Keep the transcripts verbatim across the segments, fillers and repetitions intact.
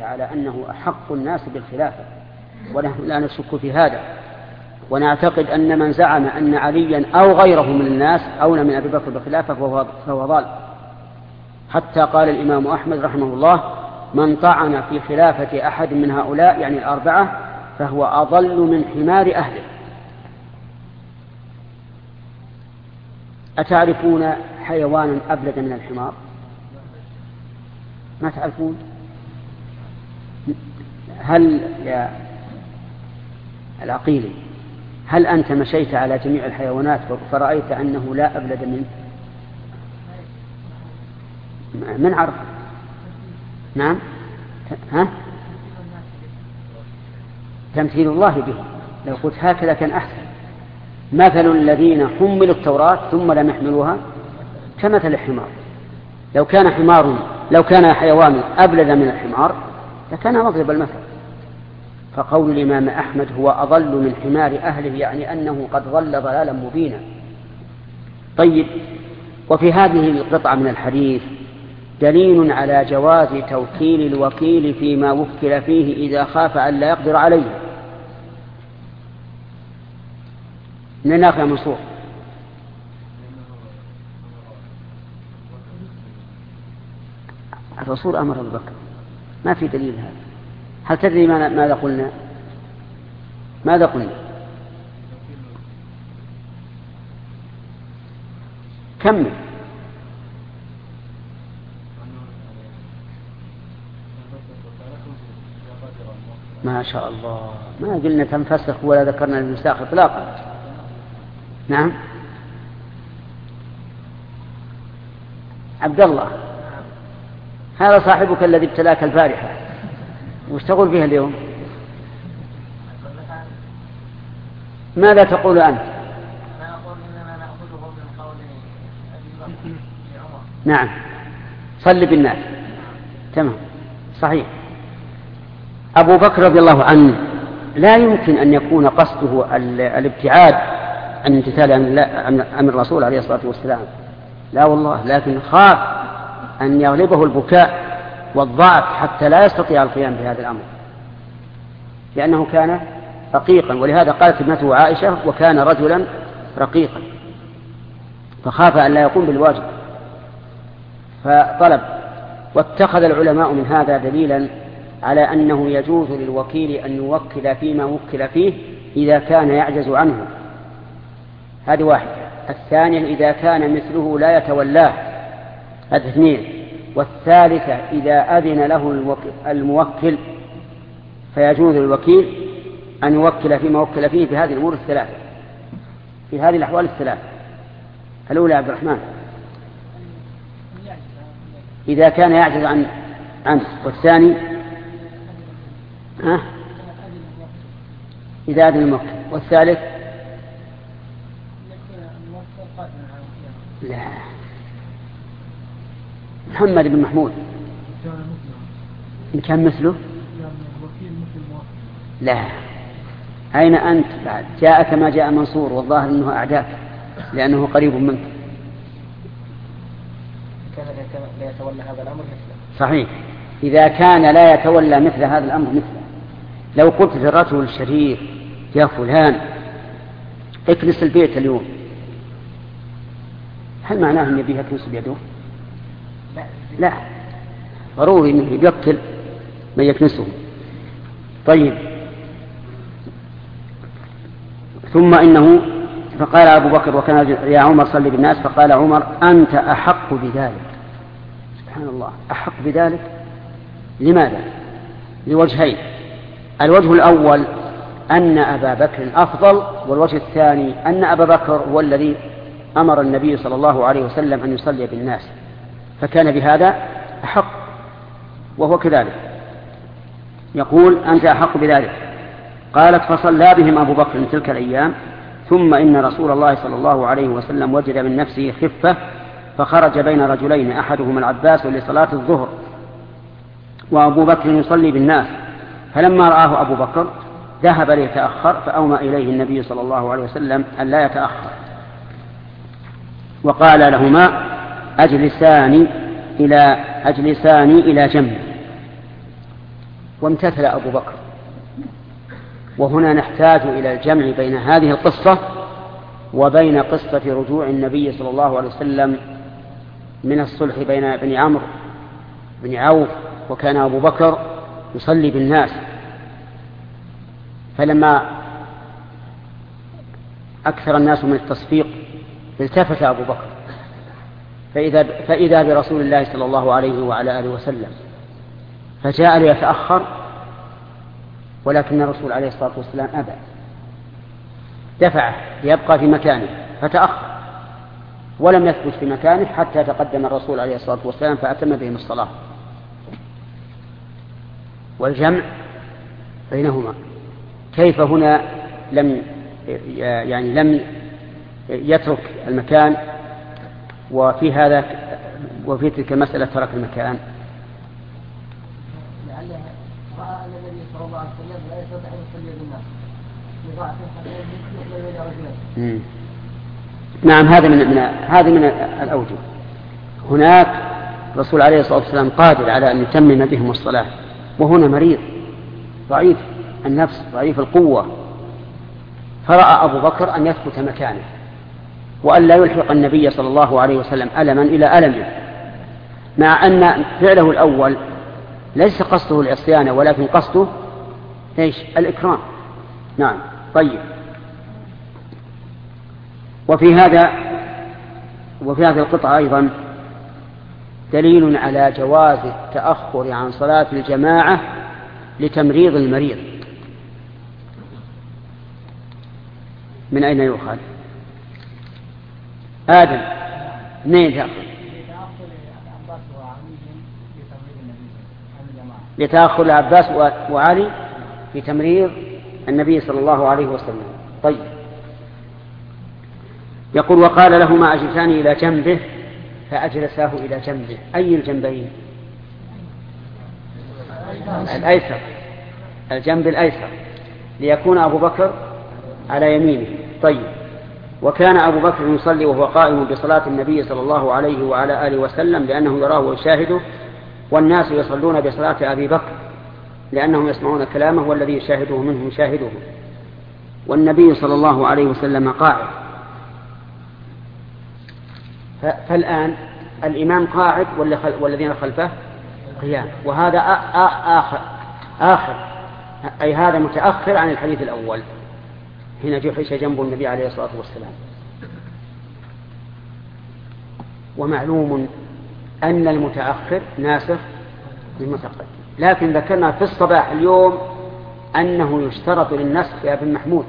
على أنه أحق الناس بالخلافة، ونحن لا نشك في هذا، ونعتقد أن من زعم أن عليا أو غيره من الناس أولى من أبي بكر بالخلافة فهو ضال. حتى قال الإمام أحمد رحمه الله: من طعن في خلافة أحد من هؤلاء يعني الأربعة فهو أضل من حمار أهله. أتعرفون حيوانا أبلد من الحمار؟ ما تعرفون؟ هل يا العقيلي هل أنت مشيت على جميع الحيوانات فرأيت أنه لا أبلد منه؟ من عرف؟ نعم. ها؟ تمثيل الله به. لو قلت هكذا كان أحسن. مثل الذين حملوا التوراة ثم لم يحملوها كمثل الحمار. لو كان حمار لو كان حيوان أبلد من الحمار لكان مضرب المثل. فقول الإمام أحمد هو أضل من حمار أهله يعني أنه قد ضل ضلالا مبينا. طيب، وفي هذه القطعة من الحديث دليل على جواز توكيل الوكيل فيما وكل فيه إذا خاف أن لا يقدر عليه. من ناخذ منصور؟ الرسول أمر أبو بكر، ما في دليل هذا. هل تدري ماذا قلنا؟ ماذا قلنا؟ كمل. ما شاء الله، ما قلنا تنفسخ ولا ذكرنا المساخ إطلاقا. نعم. عبد الله، هذا صاحبك الذي ابتلاك البارحة، وش تقول فيها اليوم؟ ماذا تقول أنت؟ أنا أقول إننا نأخذه من قول أبي بكر لعمر. نعم، صل بالناس. تمام، صحيح. أبو بكر رضي الله عنه لا يمكن أن يكون قصده الابتعاد عن امتثال أمر الرسول عليه الصلاة والسلام، لا والله، لكن خاف أن يغلبه البكاء والضعف حتى لا يستطيع القيام بهذا الأمر، لأنه كان رقيقا، ولهذا قالت ابنته عائشة: وكان رجلا رقيقا، فخاف أن لا يقوم بالواجب فطلب. واتخذ العلماء من هذا دليلا على أنه يجوز للوكيل أن يوكل فيما وكل فيه إذا كان يعجز عنه. هذه واحدة. الثانية إذا كان مثله لا يتولاه. هذه اثنين. والثالثة إذا أذن له الموكل فيجوز للوكيل أن يوكل فيما وكل فيه في هذه الأمور الثلاثة، في هذه الأحوال الثلاثة. الأولى عبد الرحمن إذا كان يعجز عن عنه، والثاني ها إذا أذن الموكل، والثالث لا محمد بن محمود إن كان مثله لا. أين أنت بعد؟ جاءك ما جاء منصور، والظاهر أنه أعداك لأنه قريب منك. كان لا يتولى هذا الأمر مثله. صحيح، إذا كان لا يتولى مثل هذا الأمر مثله. لو قلت للرجل الشريف: يا فلان اكنس البيت اليوم، هل معناه أن يبيها كنس بيده؟ لا, لا. ضروري أنه يبكل من يكنسه. طيب، ثم إنه فقال أبو بكر: وكان يا عمر صلي بالناس. فقال عمر: أنت أحق بذلك. سبحان الله، أحق بذلك. لماذا؟ لوجهين. الوجه الأول أن أبا بكر أفضل، والوجه الثاني أن أبا بكر هو الذي أمر النبي صلى الله عليه وسلم أن يصلي بالناس، فكان بهذا أحق، وهو كذلك. يقول: أنت أحق بذلك. قالت: فصلى بهم أبو بكر تلك الأيام. ثم إن رسول الله صلى الله عليه وسلم وجد من نفسه خفة فخرج بين رجلين، أحدهما العباس لصلاة الظهر وأبو بكر يصلي بالناس، فلما رآه أبو بكر ذهب ليتأخر، فأومى إليه النبي صلى الله عليه وسلم أن لا يتأخر، وقال لهما: أجلسان إلى أجلسان إلى جنب. وامتثل أبو بكر. وهنا نحتاج إلى الجمع بين هذه القصة وبين قصة رجوع النبي صلى الله عليه وسلم من الصلح بين بني عمرو بن عوف، وكان أبو بكر يصلي بالناس، فلما أكثر الناس من التصفيق التفت أبو بكر فإذا, فإذا برسول الله صلى الله عليه وعلى آله وسلم، فجاء ليتأخر، ولكن الرسول عليه الصلاة والسلام أبى، دفعه ليبقى في مكانه فتأخر، ولم يثبت في مكانه حتى تقدم الرسول عليه الصلاة والسلام فأتم بهم الصلاة. والجمع بينهما كيف هنا لم يعني لم يترك المكان، وفي هذا وفي تلك المسألة ترك المكان؟ لعله رأى أن النبي صلى الله عليه وسلم لا يستطيع أن يصلي بالناس لضعف الحديث. نعم، هذا من من هذه من الأوجه. هناك الرسول عليه الصلاة والسلام قادر على أن يتمم بهم الصلاة، وهنا مريض ضعيف النفس ضعيف القوة، فرأى أبو بكر أن يثبت مكانه وأن لا يلحق النبي صلى الله عليه وسلم ألما إلى ألمه، مع أن فعله الأول ليس قصده العصيان ولكن قصده إيش؟ الإكرام. نعم. طيب. وفي هذا وفي هذه القطعة أيضا دليل على جواز التأخر عن صلاة الجماعة لتمريض المريض. من أين يؤخذ؟ آدم منين تأخذ؟ لتأخذ العباس وعلي في تمريض النبي صلى الله عليه وسلم. طيب. يقول وقال لهما أجلسان إلى جنبه فأجلساه إلى جنبه. أي الجنبين؟ الأيسر، الجنب الأيسر، ليكون أبو بكر على يمينه. طيب. وكان أبو بكر يصلي وهو قائم بصلاة النبي صلى الله عليه وعلى آله وسلم لأنه يراه ويشاهده، والناس يصلون بصلاة أبي بكر لأنهم يسمعون كلامه والذي يشاهده منهم يشاهده، والنبي صلى الله عليه وسلم قاعد. فالآن الإمام قاعد والذين خلفه قيام، وهذا آخر آخر أي هذا متأخر عن الحديث الأول حين جحش جنب النبي عليه الصلاة والسلام. ومعلوم أن المتأخر ناسخ للمتقدم، لكن ذكرنا في الصباح اليوم أنه يشترط للنسخ يا ابن محمود.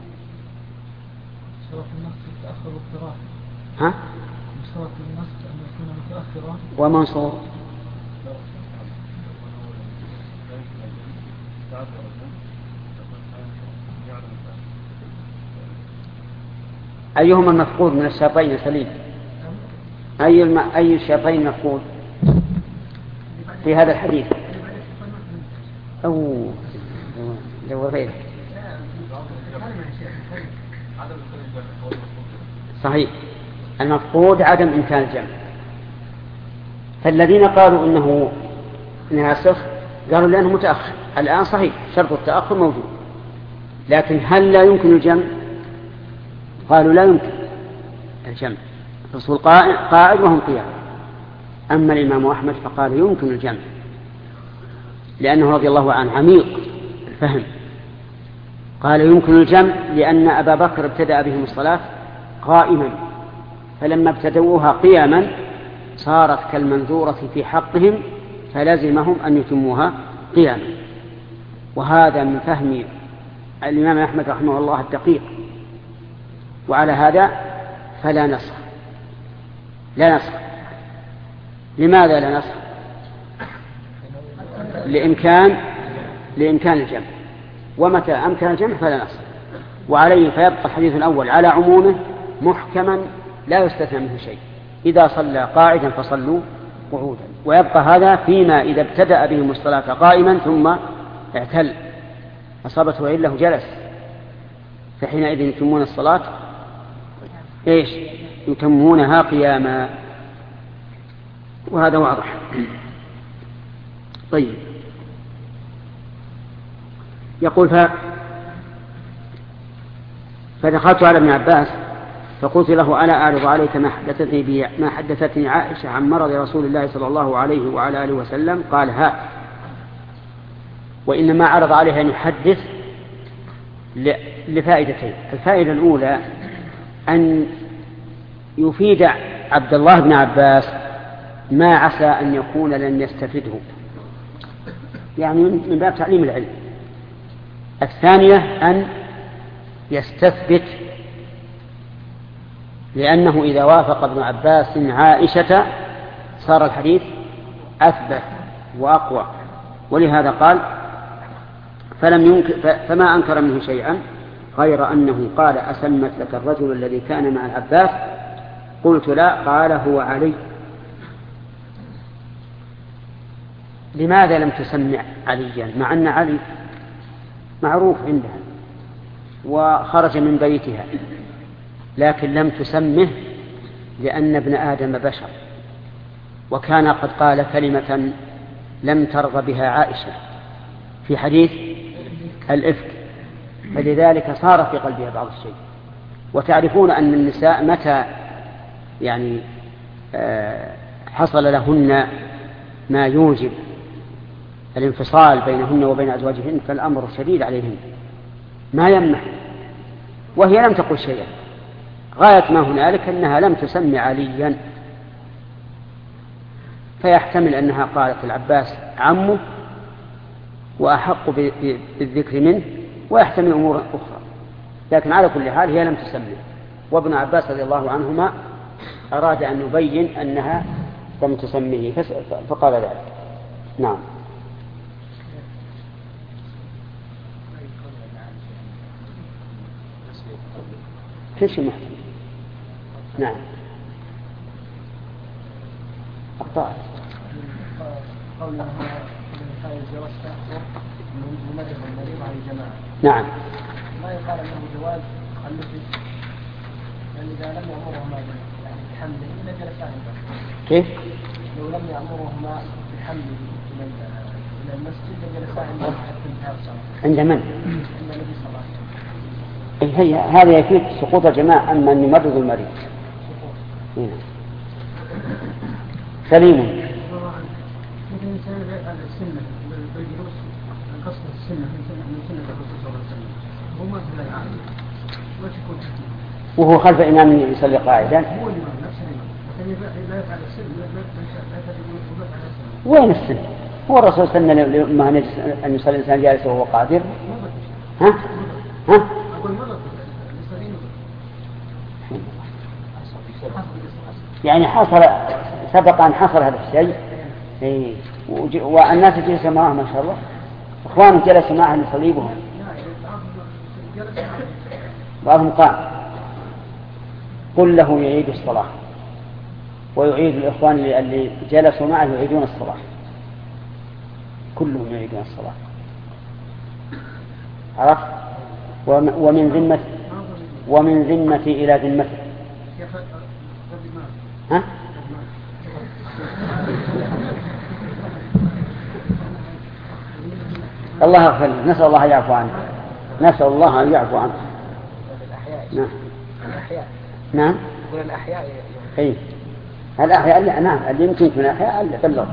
شرط النسخ تأخر اضطرارا. ها؟ شرط النسخ أن يكون متأخرا ومنصور. أيهما المفقود من الشرطين سليم؟ أي الم... أي الشرطين مفقود في هذا الحديث؟ أو لو غير صحيح، المفقود عدم إمكان الجمع. فالذين قالوا إنه ناسخ قالوا لأنه متأخر. الآن صحيح شرط التأخر موجود، لكن هل لا يمكن الجمع؟ قالوا لا يمكن الجمع، الرسول قاعد وهم قيام. أما الإمام أحمد فقال يمكن الجمع، لأنه رضي الله عنه عميق الفهم. قال يمكن الجمع لأن أبا بكر ابتدأ بهم الصلاة قائما، فلما ابتدؤوها قياما صارت كالمنذورة في حقهم فلزمهم أن يتموها قياما. وهذا من فهم الإمام أحمد رحمه الله الدقيق. وعلى هذا فلا نسخ، لا نسخ. لماذا لا نسخ؟ لإمكان لإمكان الجمع، ومتى أمكن الجمع فلا نسخ. وعليه فيبقى الحديث الأول على عمومه محكما لا يستثنى منه شيء. إذا صلى قاعدا فصلوا قعودا، ويبقى هذا فيما إذا ابتدأ بهم الصلاة قائما ثم اعتل أصابته علة جلس، فحينئذ يتمون الصلاة إيش؟ يتمونها قياما. وهذا واضح. طيب. يقول ف... فدخلت على ابن عباس فقلت له ألا أعرض عليك ما حدثتني, بي... ما حدثتني عائشة عن مرض رسول الله صلى الله عليه وعلى آله وسلم؟ قال ها. وإنما عرض عليه أن يحدث ل... لفائدتين. الفائدة الأولى أن يفيد عبد الله بن عباس ما عسى أن يكون لن يستفده، يعني من باب تعليم العلم. الثانية أن يستثبت، لأنه إذا وافق ابن عباس عائشة صار الحديث أثبت وأقوى. ولهذا قال فلم ينكر فما أنكر منه شيئا غير أنه قال أسمت لك الرجل الذي كان مع العباس؟ قلت لا. قال هو علي. لماذا لم تسمع عليا مع أن علي معروف عندها وخرج من بيتها، لكن لم تسمه لأن ابن آدم بشر، وكان قد قال كلمة لم ترضى بها عائشة في حديث الإفك، فلذلك صار في قلبها بعض الشيء. وتعرفون أن النساء متى يعني حصل لهن ما يوجب الانفصال بينهن وبين أزواجهن فالأمر شديد عليهن ما يمنح، وهي لم تقل شيئا. غاية ما هنالك أنها لم تسمي عليا، فيحتمل أنها قالت العباس عمه وأحق بالذكر منه، ويحتمل أمور أخرى، لكن على كل حال هي لم تسمي. وابن عباس رضي الله عنهما أراد أن يبين أنها لم تسميه فقال ذلك. نعم. كيش محتمل؟ نعم. أخطأت. نعم. ما يقال أنه جواز النفس، يعني إذا لم يأمرهما بالحمل إلا جلس عنده. كيف؟ لو لم يأمرهما بالحمل إلى المسجد لجلس عنده حتى انتهى الصلاة. عند من؟ عند النبي صلى الله عليه وسلم. هي هذا يفيد سقوط الجماعة، أما أن يمرض المريض. هنا. سليم. مثل الإنسان على السنة بالجلوس قصد السنة من سنة الرسول صلى الله عليه وسلم هو ما في لا يعلم وتكون وهو خلف إمام يصلي قاعدا. هو الإمام نفس الإمام لا يفعل السنة لا يفعل السنة. وين السنة؟ هو الرسول سنة لما أن يصلي الإنسان جالس وهو قادر. ها؟ ها؟ يعني حصل سبق أن حصل هذا الشيء. إيه. والناس جلسوا معه ما شاء الله، إخوانه جلسوا معه يصليبهم، بعضهم قام. قل له يعيد الصلاة ويعيد الإخوان اللي جلسوا معه يعيدون الصلاة، كلهم يعيدون الصلاة. عرفت؟ ومن ذمة ومن ذمتي إلى ذمته. ها؟ الله أغفر له. نسأل الله يعفو عنه. نسأل الله أن يعفو عنه. نعم. الأحياء. نعم. يقول الأحياء. أي. الأحياء اللي نعم اللي يمكن من الأحياء اللي بلغ.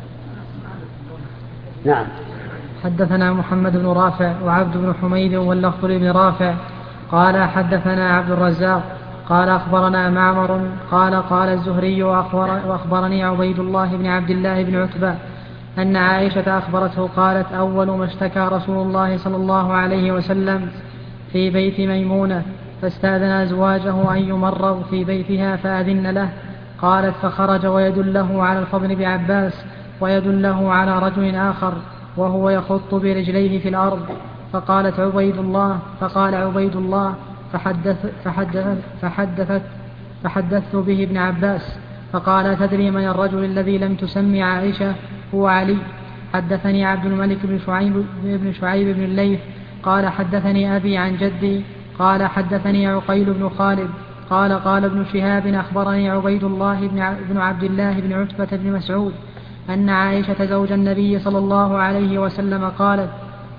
نعم. حدثنا محمد بن رافع وعبد بن حميد واللفظ بن رافع قال حدثنا عبد الرزاق قال أخبرنا معمر قال قال الزهري وأخبر وأخبرني عبيد الله بن عبد الله بن عتبة أن عائشة أخبرته قالت أول ما اشتكى رسول الله صلى الله عليه وسلم في بيت ميمونة فاستأذن أزواجه أن يمرض في بيتها فأذن له. قالت فخرج ويدله على الفضل بن عباس ويدله على رجل آخر وهو يخط برجليه في الأرض. فقالت عبيد الله فقال عبيد الله فحدث فحدثت, فحدثت فحدثت به ابن عباس فقال تدري من الرجل الذي لم تسمي عائشة؟ هو علي. حدثني عبد الملك بن شعيب بن شعيب بن الليث قال حدثني أبي عن جدي قال حدثني عقيل بن خالد قال قال ابن شهاب أخبرني عبيد الله بن عبد الله بن عتبة بن مسعود أن عائشة زوج النبي صلى الله عليه وسلم قالت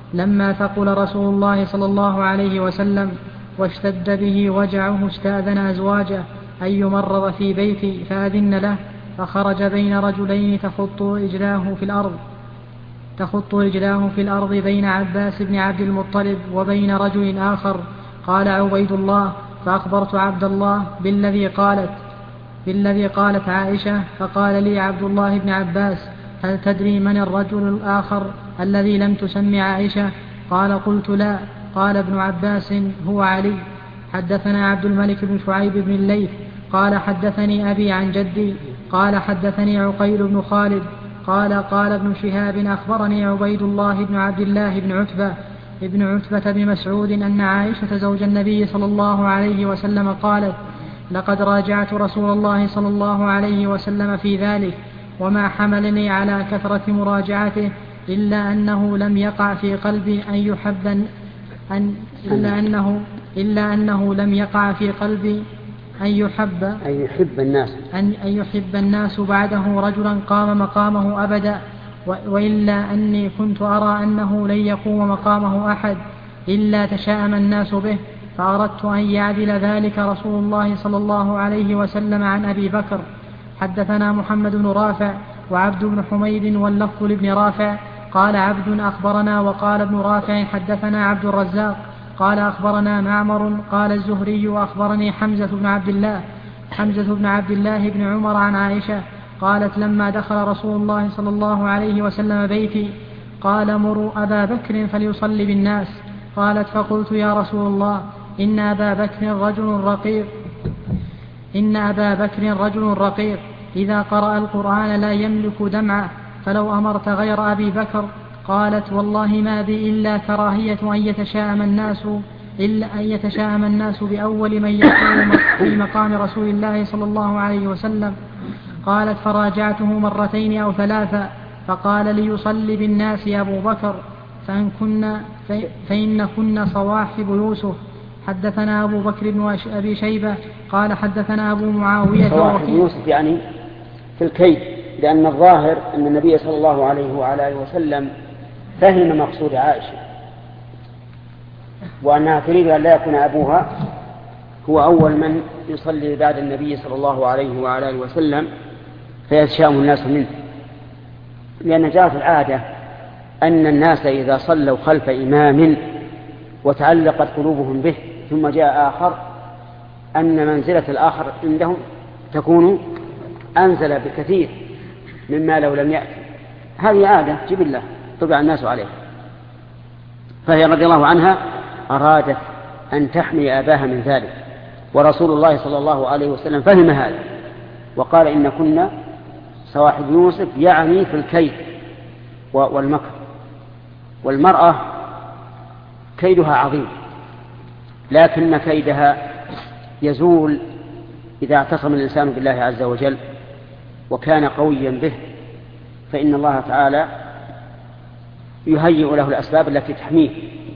لما ثقل رسول الله صلى الله عليه وسلم واشتد به وجعه استأذن أزواجه أن يمرض في بيتي فأذن له، فخرج بين رجلين تخط رجلاه في الأرض تخط رجلاه في الأرض بين عباس بن عبد المطلب وبين رجل آخر. قال عبيد الله: فأخبرت عبد الله بالذي قالت بالذي قالت عائشة، فقال لي عبد الله بن عباس: هل تدري من الرجل الآخر الذي لم تسمع عائشة؟ قال: قلت لا. قال ابن عباس: هو علي. حدثنا عبد الملك بن شعيب بن الليث قال حدثني أبي عن جدي قال حدثني عقيل بن خالد قال قال ابن شهاب: أخبرني عبيد الله بن عبد الله بن عتبة ابن عتبة بن مسعود أن عائشة زوج النبي صلى الله عليه وسلم قالت: لقد راجعت رسول الله صلى الله عليه وسلم في ذلك، وما حملني على كثرة مراجعته إلا أنه لم يقع في قلبي أن يحب أن إلا أنه إلا أنه لم يقع في قلبي أن يحب أن يحب الناس أن أن يحب الناس بعده رجلا قام مقامه أبدا، وإلا أني كنت أرى أنه لن يقوم مقامه أحد إلا تشاءم الناس به، فأردت أن يعدل ذلك رسول الله صلى الله عليه وسلم عن أبي بكر. حدثنا محمد بن رافع وعبد بن حميد واللفظ لابن رافع قال عبد أخبرنا، وقال ابن رافع حدثنا عبد الرزاق قال أخبرنا معمر قال الزهري أخبرني حمزة بن عبد الله حمزة بن عبد الله بن عمر عن عائشة قالت: لما دخل رسول الله صلى الله عليه وسلم بيتي قال: مروا أبا بكر فليصلي بالناس. قالت: فقلت: يا رسول الله، إن أبا بكر رجل رقيق إن أبا بكر رجل رقيق إذا قرأ القرآن لا يملك دمعه، فلو أمرت غير أبي بكر. قالت: والله ما بي إلا كراهية أن يتشاءم الناس إلا أن يتشاءم الناس بأول من يقوم في مقام رسول الله صلى الله عليه وسلم. قالت: فراجعته مرتين أو ثلاثا، فقال: ليصلي بالناس أبو بكر فإن كنا فإن كنا صواحب يوسف. حدثنا أبو بكر بن أبي شيبة قال حدثنا أبو معاوية صواحب يوسف يعني في الكيد، لأن الظاهر أن النبي صلى الله عليه وعلى آله وسلم فهم مقصود عائشة، وأنها تريد أن لا يكون أبوها هو أول من يصلي بعد النبي صلى الله عليه وعلى آله وسلم فيتشاءم الناس منه، لأن جاءت العادة أن الناس إذا صلوا خلف إمام وتعلقت قلوبهم به ثم جاء آخر أن منزلة الآخر عندهم تكون أنزل بكثير مما لو لم يأتي. هذه عادة جبلة طبع الناس عليه، فهي رضي الله عنها أرادت أن تحمي أباها من ذلك، ورسول الله صلى الله عليه وسلم فهم هذا وقال: إن كنا صواحب يوسف، يعني في الكيد والمكر. والمرأة كيدها عظيم، لكن كيدها يزول إذا اعتصم الإنسان بالله عز وجل وكان قويا به، فإن الله تعالى يهيئ له الأسباب التي تحميه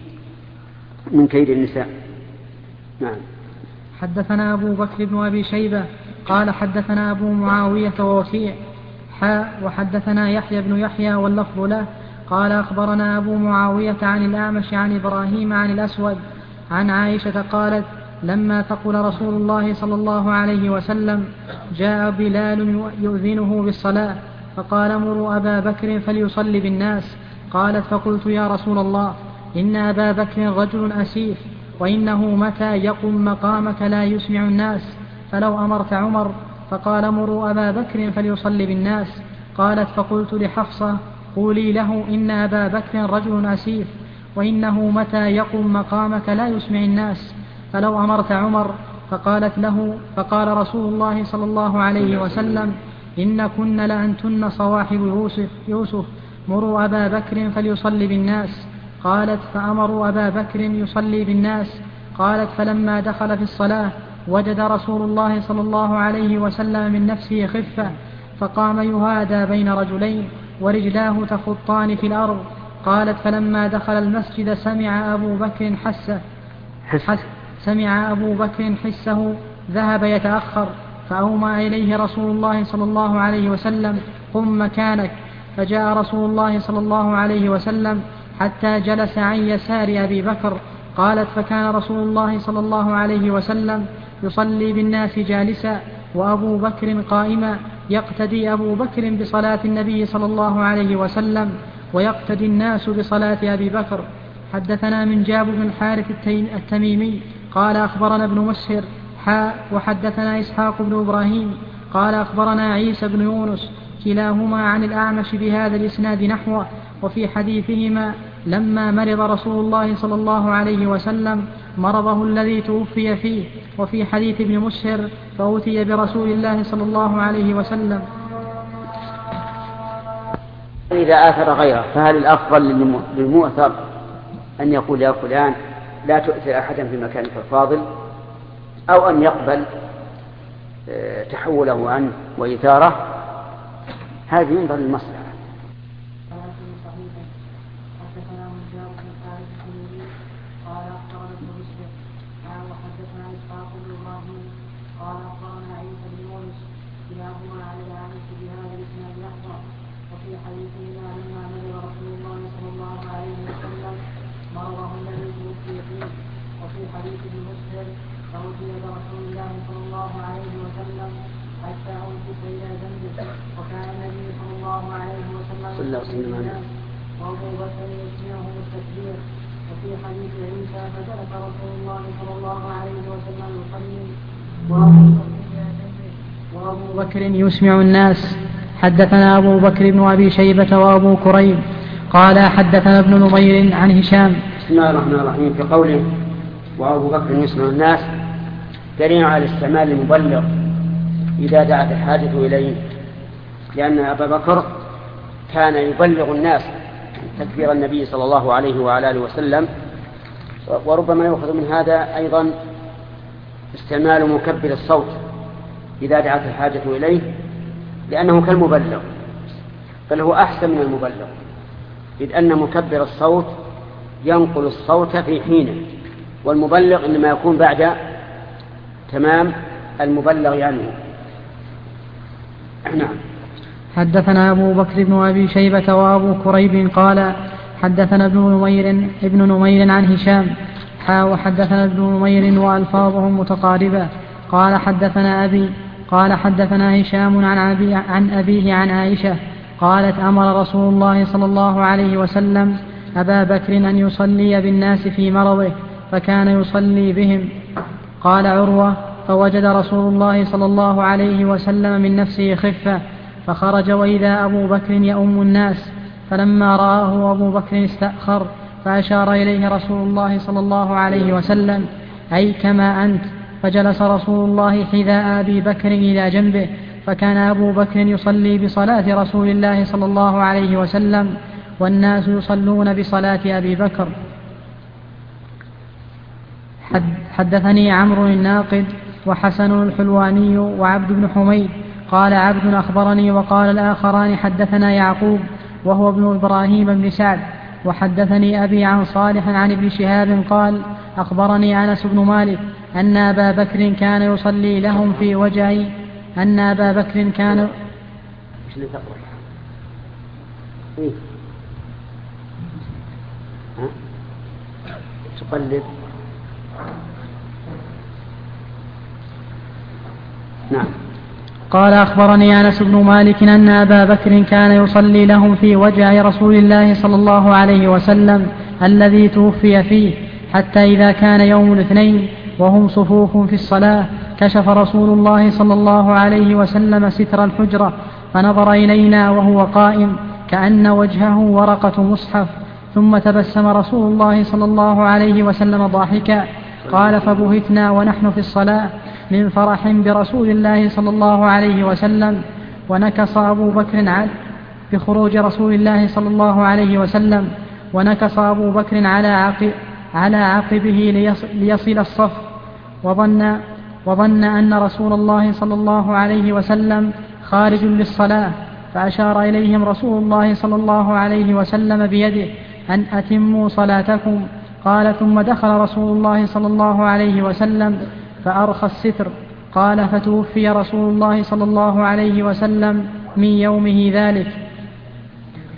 من كيد النساء. نعم. حدثنا أبو بكر بن أبي شيبة قال حدثنا أبو معاوية ووكيع حاء وحدثنا يحيى بن يحيى واللفظ له قال أخبرنا أبو معاوية عن الأعمش عن إبراهيم عن الأسود عن عائشة قالت: لما ثقل رسول الله صلى الله عليه وسلم جاء بلال يؤذنه بالصلاة، فقال: مروا أبا بكر فليصلي بالناس. قالت: فقلت: يا رسول الله، إن أبا بكر رجل أسيف، وإنه متى يقم مقامك لا يسمع الناس، فلو أمرت عمر. فقال: مروا أبا بكر فليصلي بالناس. قالت: فقلت لحفصة: قولي له إن أبا بكر رجل أسيف، وإنه متى يقم مقامك لا يسمع الناس، فلو أمرت عمر. فقالت له فقال رسول الله صلى الله عليه وسلم: إن كن لأنتن صواحب يوسف, يوسف مروا أبا بكر فليصلي بالناس. قالت: فأمروا أبا بكر يصلي بالناس. قالت: فلما دخل في الصلاة وجد رسول الله صلى الله عليه وسلم من نفسه خفة، فقام يهادى بين رجلين ورجلاه تخطان في الأرض. قالت: فلما دخل المسجد سمع أبو بكر حسه حس سمع أبو بكر حسه ذهب يتأخر، فأومى إليه رسول الله صلى الله عليه وسلم: قم مكانك. فجاء رسول الله صلى الله عليه وسلم حتى جلس عن يسار أبي بكر. قالت فكان رسول الله صلى الله عليه وسلم يصلي بالناس جالسا وأبو بكر قائما، يقتدي أبو بكر بصلاة النبي صلى الله عليه وسلم ويقتدي الناس بصلاة أبي بكر. حدثنا من جاب بن الحارث التميمي قال أخبرنا ابن مسهر حاء وحدثنا إسحاق بن إبراهيم قال أخبرنا عيسى بن يونس كلاهما عن الأعمش بهذا الإسناد نحوه. وفي حديثهما لما مرض رسول الله صلى الله عليه وسلم مرضه الذي توفي فيه. وفي حديث ابن مسهر فأوتي برسول الله صلى الله عليه وسلم. إذا آثر غيره فهل الأفضل للمؤثر أن يقول يا فلان لا تؤثر أحدا في مكانك الفاضل، أو أن يقبل تحوله عنه وإثاره؟ هذه ينظر للمصلحة. وأبو بكر يسمعهم التكبير. وفي حديث عيسى فجلس رسول الله صلى الله عليه وسلم يصلي وأبو بكر يسمع الناس. حدثنا أبو بكر بن أبي شيبة وأبو كريب قال حدثنا ابن نمير عن هشام. بسم الله الرحمن الرحيم. في قوله وأبو بكر يسمع الناس دليل على استعمال المبلغ إذا دعت الحاجة إليه، لأن أبا بكر كان يبلغ الناس تكبير النبي صلى الله عليه وعلى آله وسلم. وربما يؤخذ من هذا أيضا استعمال مكبر الصوت إذا دعت الحاجة إليه، لأنه كالمبلغ، بل هو أحسن من المبلغ، إذ أن مكبر الصوت ينقل الصوت في حينه، والمبلغ إنما يكون بعد تمام المبلغ عنه. نعم. حدثنا أبو بكر بن أبي شيبة وأبو كريب قال حدثنا ابن نمير ابن نمير عن هشام حا وحدثنا ابن نمير وألفاظهم متقاربة قال حدثنا أبي قال حدثنا هشام عن, أبي عن أبيه عن عائشة قالت أمر رسول الله صلى الله عليه وسلم أبا بكر أن يصلي بالناس في مرضه فكان يصلي بهم. قال عروة فوجد رسول الله صلى الله عليه وسلم من نفسه خفة فخرج وإذا أبو بكر يؤم الناس، فلما رآه أبو بكر استأخر فأشار إليه رسول الله صلى الله عليه وسلم أي كما أنت، فجلس رسول الله حذاء أبي بكر إلى جنبه، فكان أبو بكر يصلي بصلاة رسول الله صلى الله عليه وسلم والناس يصلون بصلاة أبي بكر. حد حدثني عمرو الناقد وحسن الحلواني وعبد بن حميد قال عبد أخبرني وقال الآخران حدثنا يعقوب وهو ابن إبراهيم بن سعد وحدثني أبي عن صالح عن ابن شهاب قال أخبرني أنس بن مالك أن أبا بكر كان يصلي لهم في وجهي أن أبا بكر كان إيه؟ ها؟ تقلب. نعم. قال أخبرني أنس بن مالك أن أبا بكر كان يصلي لهم في وجه رسول الله صلى الله عليه وسلم الذي توفي فيه، حتى إذا كان يوم الاثنين وهم صفوف في الصلاة كشف رسول الله صلى الله عليه وسلم ستر الحجرة فنظر إلينا وهو قائم كأن وجهه ورقة مصحف، ثم تبسم رسول الله صلى الله عليه وسلم ضاحكا. قال فبهتنا ونحن في الصلاة من فرح برسول الله صلى الله عليه وسلم، ونكص أبو بكر عن بخروج رسول الله صلى الله عليه وسلم ونكص أبو بكر على عقب على عقبه ليصل الصف، وظن وظن أن رسول الله صلى الله عليه وسلم خارج للصلاة، فأشار إليهم رسول الله صلى الله عليه وسلم بيده أن أتموا صلاتكم. قال ثم دخل رسول الله صلى الله عليه وسلم فأرخى الستر. قال فتوفي رسول الله صلى الله عليه وسلم من يومه ذلك.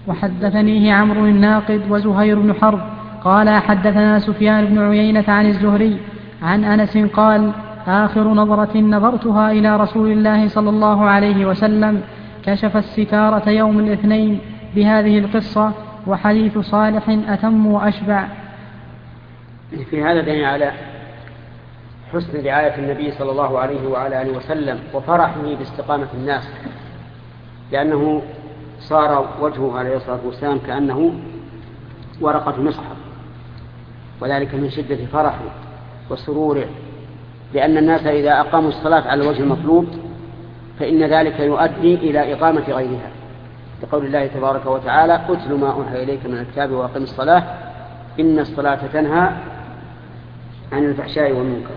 وحدثنيه عمرو الناقد وزهير بن حرب قال حدثنا سفيان بن عيينة عن الزهري عن أنس قال آخر نظرة نظرتها إلى رسول الله صلى الله عليه وسلم كشف الستارة يوم الاثنين بهذه القصة وحديث صالح أتم وأشبع. في هذا دليل على حسن رعاية النبي صلى الله عليه وعلى آله وسلم وفرحه باستقامة الناس، لأنه صار وجهه عليه الصلاة والسلام كأنه ورقة مصحف، وذلك من شدة فرحه وسروره، لأن الناس إذا أقاموا الصلاة على الوجه المطلوب فإن ذلك يؤدي إلى إقامة غيرها، لقول الله تبارك وتعالى أتل ما أوحي إليك من الكتاب وأقم الصلاة إن الصلاة تنهى عن الفحشاء والمنكر.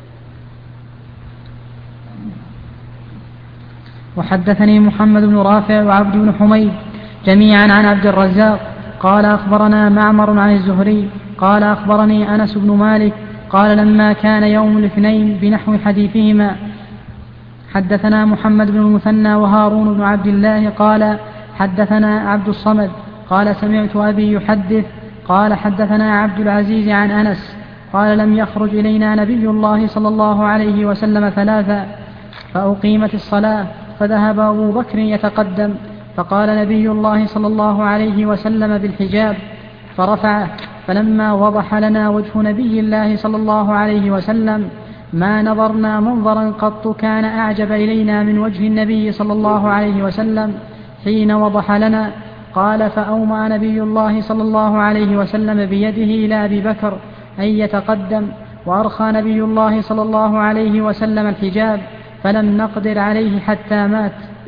وحدثني محمد بن رافع وعبد بن حميد جميعا عن عبد الرزاق قال أخبرنا معمر عن الزهري قال أخبرني أنس بن مالك قال لما كان يوم الاثنين بنحو حديثهما. حدثنا محمد بن المثنى وهارون بن عبد الله قال حدثنا عبد الصمد قال سمعت أبي يحدث قال حدثنا عبد العزيز عن أنس قال لم يخرج إلينا نبي الله صلى الله عليه وسلم ثلاثا فأقيمت الصلاة فذهب أبو بكر يتقدم فقال نبي الله صلى الله عليه وسلم بالحجاب فرفعه، فلما وضح لنا وجه نبي الله صلى الله عليه وسلم ما نظرنا منظرا قط كان أعجب إلينا من وجه النبي صلى الله عليه وسلم حين وضح لنا. قال فأومأ نبي الله صلى الله عليه وسلم بيده إلى أبي بكر أن يتقدم، وأرخى نبي الله صلى الله عليه وسلم الحجاب فلم نقدر عليه حتى مات.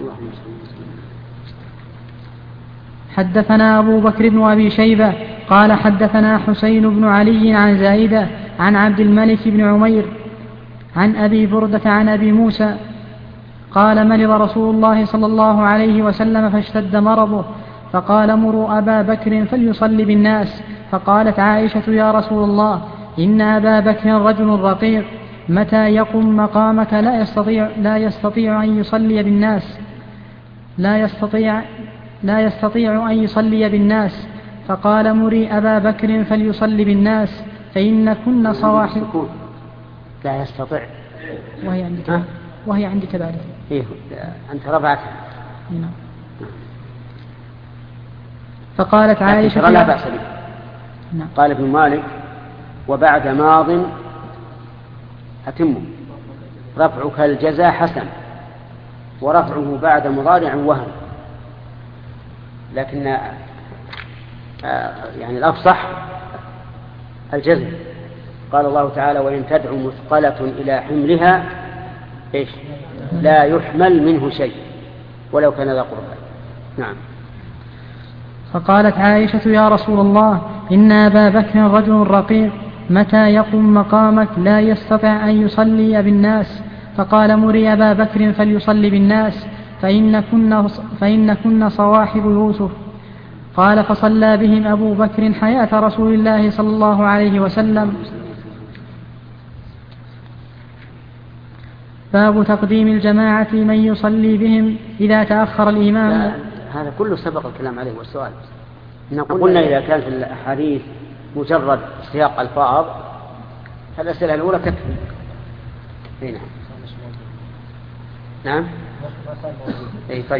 حدثنا أبو بكر بن أبي شيبة قال حدثنا حسين بن علي عن زائدة عن عبد الملك بن عمير عن أبي بردة عن أبي موسى قال مرض رسول الله صلى الله عليه وسلم فاشتد مرضه فقال مروا أبا بكر فليصلي بالناس. فقالت عائشة يا رسول الله إن أبا بكر رجل رقيق متى يقم مقامك لا يستطيع, لا يستطيع أن يصلي بالناس لا يستطيع لا يستطيع أن يصلي بالناس. فقال مري أبا بكر فليصلي بالناس فإن كن صواحب لا يستطيع وهي عندي كذلك وهي عندي كذلك إيه أنت رفعتها. نعم. فقالت عائشة لا بأس به. نعم. قال ابن مالك وبعد ماض أتم رفعك الجزاء حسن ورفعه بعد مضارع وهن، لكن آه يعني الأفصح الجزم. قال الله تعالى وإن تدعو مثقلة إلى حملها إيش لا يحمل منه شيء ولو كان ذا قربى. نعم. فقالت عائشة يا رسول الله إن أبا بكر رجل رقيق متى يقوم مقامك لا يستطيع أن يصلي بالناس. فقال مري أبا بكر فليصلي بالناس فإن كن, فإن كن صواحب يوسف. قال فصلى بهم أبو بكر حياة رسول الله صلى الله عليه وسلم. باب تقديم الجماعة من يصلي بهم إذا تأخر الإمام. هذا كله سبق الكلام عليه والسؤال. قلنا إذا كان في الحديث مجرد سياق الفاظ فالأسئلة الأولى تكفي. نعم. نعم. أي طيب.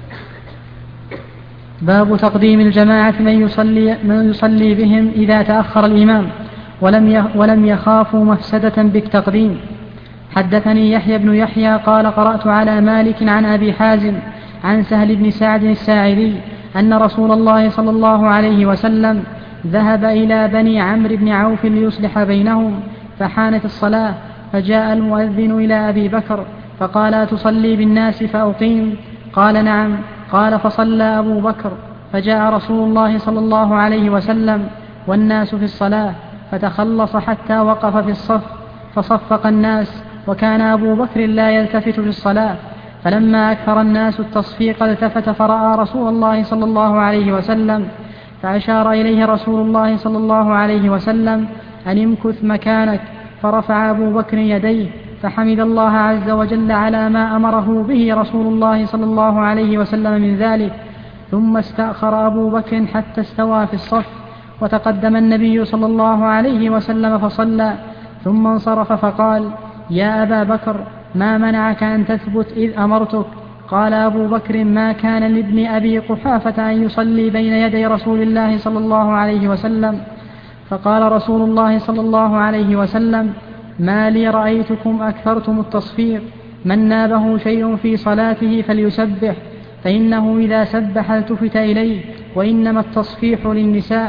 باب تقديم الجماعة من يصلي, من يصلي بهم إذا تأخر الإمام ولم ولم يخافوا مفسدة بالتقديم. حدثني يحيى بن يحيى قال قرأت على مالك عن أبي حازم عن سهل بن سعد الساعدي أن رسول الله صلى الله عليه وسلم ذهب إلى بني عمرو بن عوف ليصلح بينهم فحانت الصلاة فجاء المؤذن إلى أبي بكر فقال تصلي بالناس فأقيم؟ قال نعم. قال فصلى أبو بكر فجاء رسول الله صلى الله عليه وسلم والناس في الصلاة فتخلص حتى وقف في الصف فصفق الناس وكان أبو بكر لا يلتفت في الصلاة. فلما أكثر الناس التصفيق التفت فرأى رسول الله صلى الله عليه وسلم فأشار إليه رسول الله صلى الله عليه وسلم أن امكث مكانك. فرفع أبو بكر يديه فحمد الله عز وجل على ما أمره به رسول الله صلى الله عليه وسلم من ذلك، ثم استأخر أبو بكر حتى استوى في الصف، وتقدم النبي صلى الله عليه وسلم فصلى، ثم انصرف فقال: يا أبا بكر، ما منعك أن تثبت إذ أمرتك؟ قال أبو بكر: ما كان لابن أبي قحافة أن يصلي بين يدي رسول الله صلى الله عليه وسلم. فقال رسول الله صلى الله عليه وسلم: ما لي رأيتكم أكثرتم التصفير، من نابه شيء في صلاته فليسبح، فإنه إذا سبح التفت إليه، وإنما التصفيح للنساء.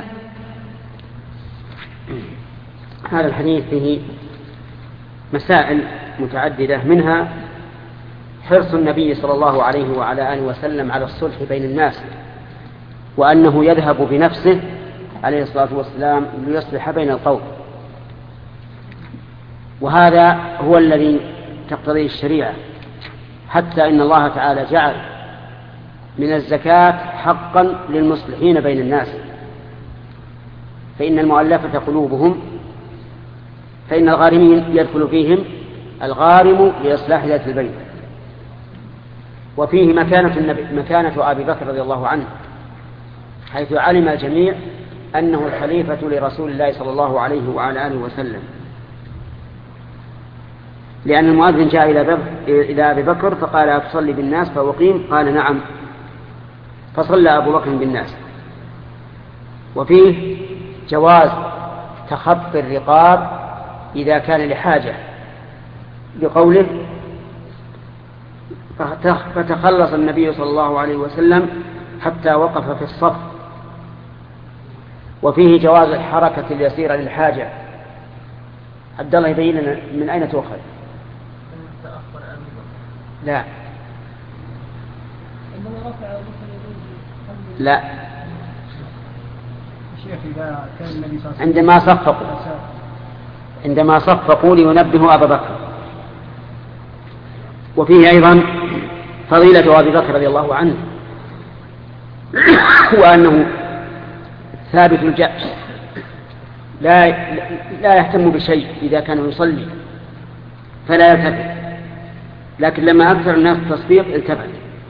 هذا الحديث فيه مسائل متعددة، منها حرص النبي صلى الله عليه وعلى آله وسلم على الصلح بين الناس، وأنه يذهب بنفسه عليه الصلاة والسلام ليصلح بين القوم، وهذا هو الذي تقتضيه الشريعة، حتى إن الله تعالى جعل من الزكاة حقا للمصلحين بين الناس، فإن المؤلفة قلوبهم، فإن الغارمين يدخل فيهم الغارم لإصلاح ذات البين. وفيه مكانة, النبي مكانة أبي بكر رضي الله عنه، حيث علم الجميع أنه الخليفة لرسول الله صلى الله عليه وعلى آله وسلم، لأن المؤذن جاء إلى أبي بكر فقال: أتصلي بالناس فأقيم؟ قال: نعم. فصلى أبو بكر بالناس. وفيه جواز تخطي الرقاب إذا كان لحاجة، بقوله: فتخلص النبي صلى الله عليه وسلم حتى وقف في الصف. وفيه جواز الحركة اليسيرة للحاجة. عبد الله يبين لنا من أين تؤخذ؟ لا لا عندما صفقوا عندما صفقوا لينبهوا أبا بكر. وفيه أيضا فضيلة أبي بكر رضي الله عنه، وأنه ثابت الجأش، لا لا يهتم بشيء إذا كان يصلي فلا يلتفت، لكن لما أكثر الناس التصفيق التفت.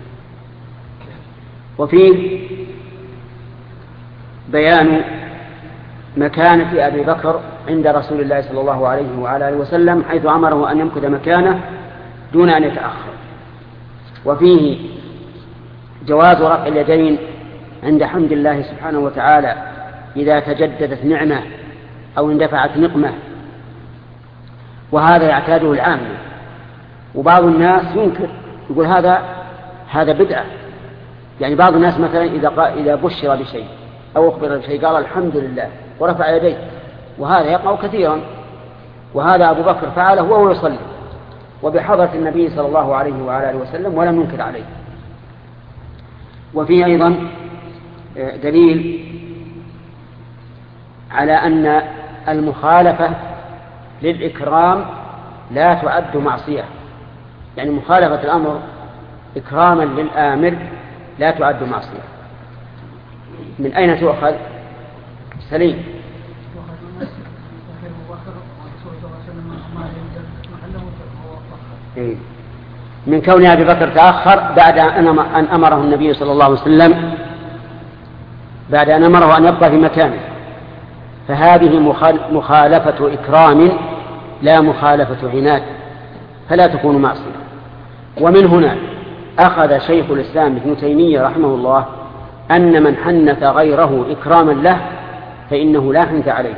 وفيه بيان مكانة أبي بكر عند رسول الله صلى الله عليه وعلى آله وسلم، حيث أمره أن يمكث مكانه دون أن يتأخر. وفيه جواز رفع اليدين عند حمد الله سبحانه وتعالى إذا تجددت نعمة أو اندفعت نقمة، وهذا يعتاده العامة. وبعض الناس ينكر، يقول هذا هذا بدعة. يعني بعض الناس مثلا إذا إذا بشر بشيء أو أخبر بشيء قال الحمد لله ورفع يديه، وهذا يقع كثيرا، وهذا أبو بكر فعله وهو يصلي وبحضرة النبي صلى الله عليه وعلى آله وسلم ولم ينكر عليه. وفيه أيضا دليل على أن المخالفة للإكرام لا تعد معصية، يعني مخالفة الأمر إكراما للآمر لا تعد معصية. من أين تؤخذ؟ سليم. من كون أبي بكر تأخر بعد أن أمره النبي صلى الله عليه وسلم، بعد أن أمره أن يبقى في مكانه، فهذه مخالفة إكرام لا مخالفة عناد، فلا تكون معصية. ومن هنا أخذ شيخ الإسلام ابن تيمية رحمه الله أن من حنث غيره إكراما له فإنه لا حنث عليه.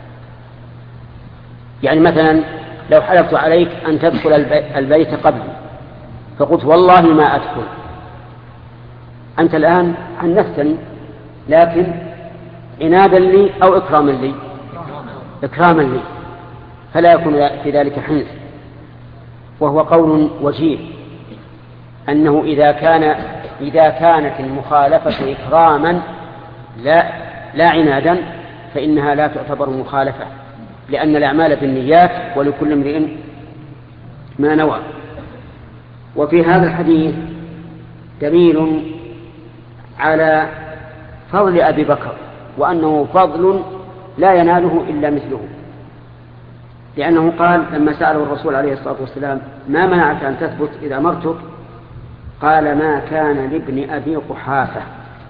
يعني مثلا لو حلفت عليك أن تدخل البيت قبلي فقلت والله ما أدخل، أنت الآن حنثتني، لكن عنادا لي أو إكراما لي؟ إكراما لي، فلا يكون في ذلك حنث. وهو قول وجيه أنه إذا كان إذا كانت المخالفة إكراما لا لا عنادا فإنها لا تعتبر مخالفة، لأن الأعمال بالنيات ولكل امرئ ما نوى. وفي هذا الحديث دليل على فضل أبي بكر، وأنه فضل لا يناله إلا مثله، لأنه قال لما سأله الرسول عليه الصلاة والسلام ما منعك أن تثبت إذا أمرتك؟ قال ما كان لابن أبي قحافة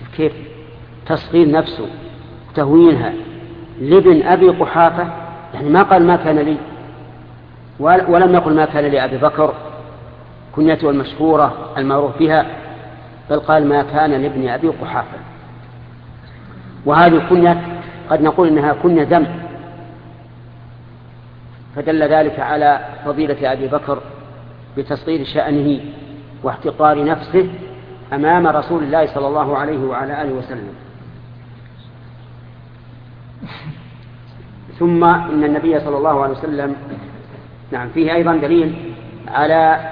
كيف تصغير نفسه وتهوينها لابن أبي قحافة، يعني ما قال ما كان لي، ولم يقل ما كان لأبي بكر كنيته المشهورة المعروف بها، بل قال ما كان لابن أبي قحافة. وهذه الكنية قد نقول إنها كنية ذم، فدل ذلك على فضيلة أبي بكر بتصغير شأنه واحتقار نفسه أمام رسول الله صلى الله عليه وعلى آله وسلم. ثم إن النبي صلى الله عليه وسلم نعم فيه أيضا دليل على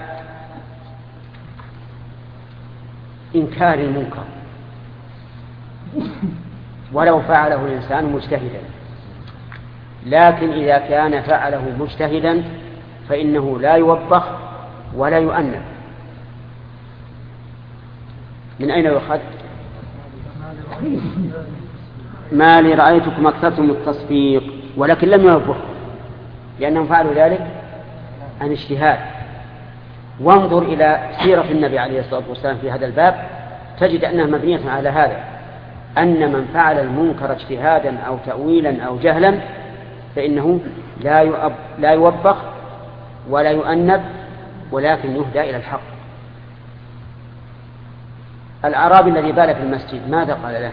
إنكار المنكر ولو فعله الإنسان مجتهدا، لكن إذا كان فعله مجتهدا فإنه لا يوبخ ولا يؤنب. من أين يؤخذ؟ ما لي رأيتكم أكثرتم التصفيق، ولكن لم يوبخوا لأنهم فعلوا ذلك عن اجتهاد. وانظر إلى سيرة النبي عليه الصلاة والسلام في هذا الباب تجد أنها مبنية على هذا، أن من فعل المنكر اجتهادا أو تأويلا أو جهلا فإنه لا يؤب لا يوبخ ولا يؤنب، ولكن يهدى إلى الحق. الأعرابي الذي بال في المسجد ماذا قال له؟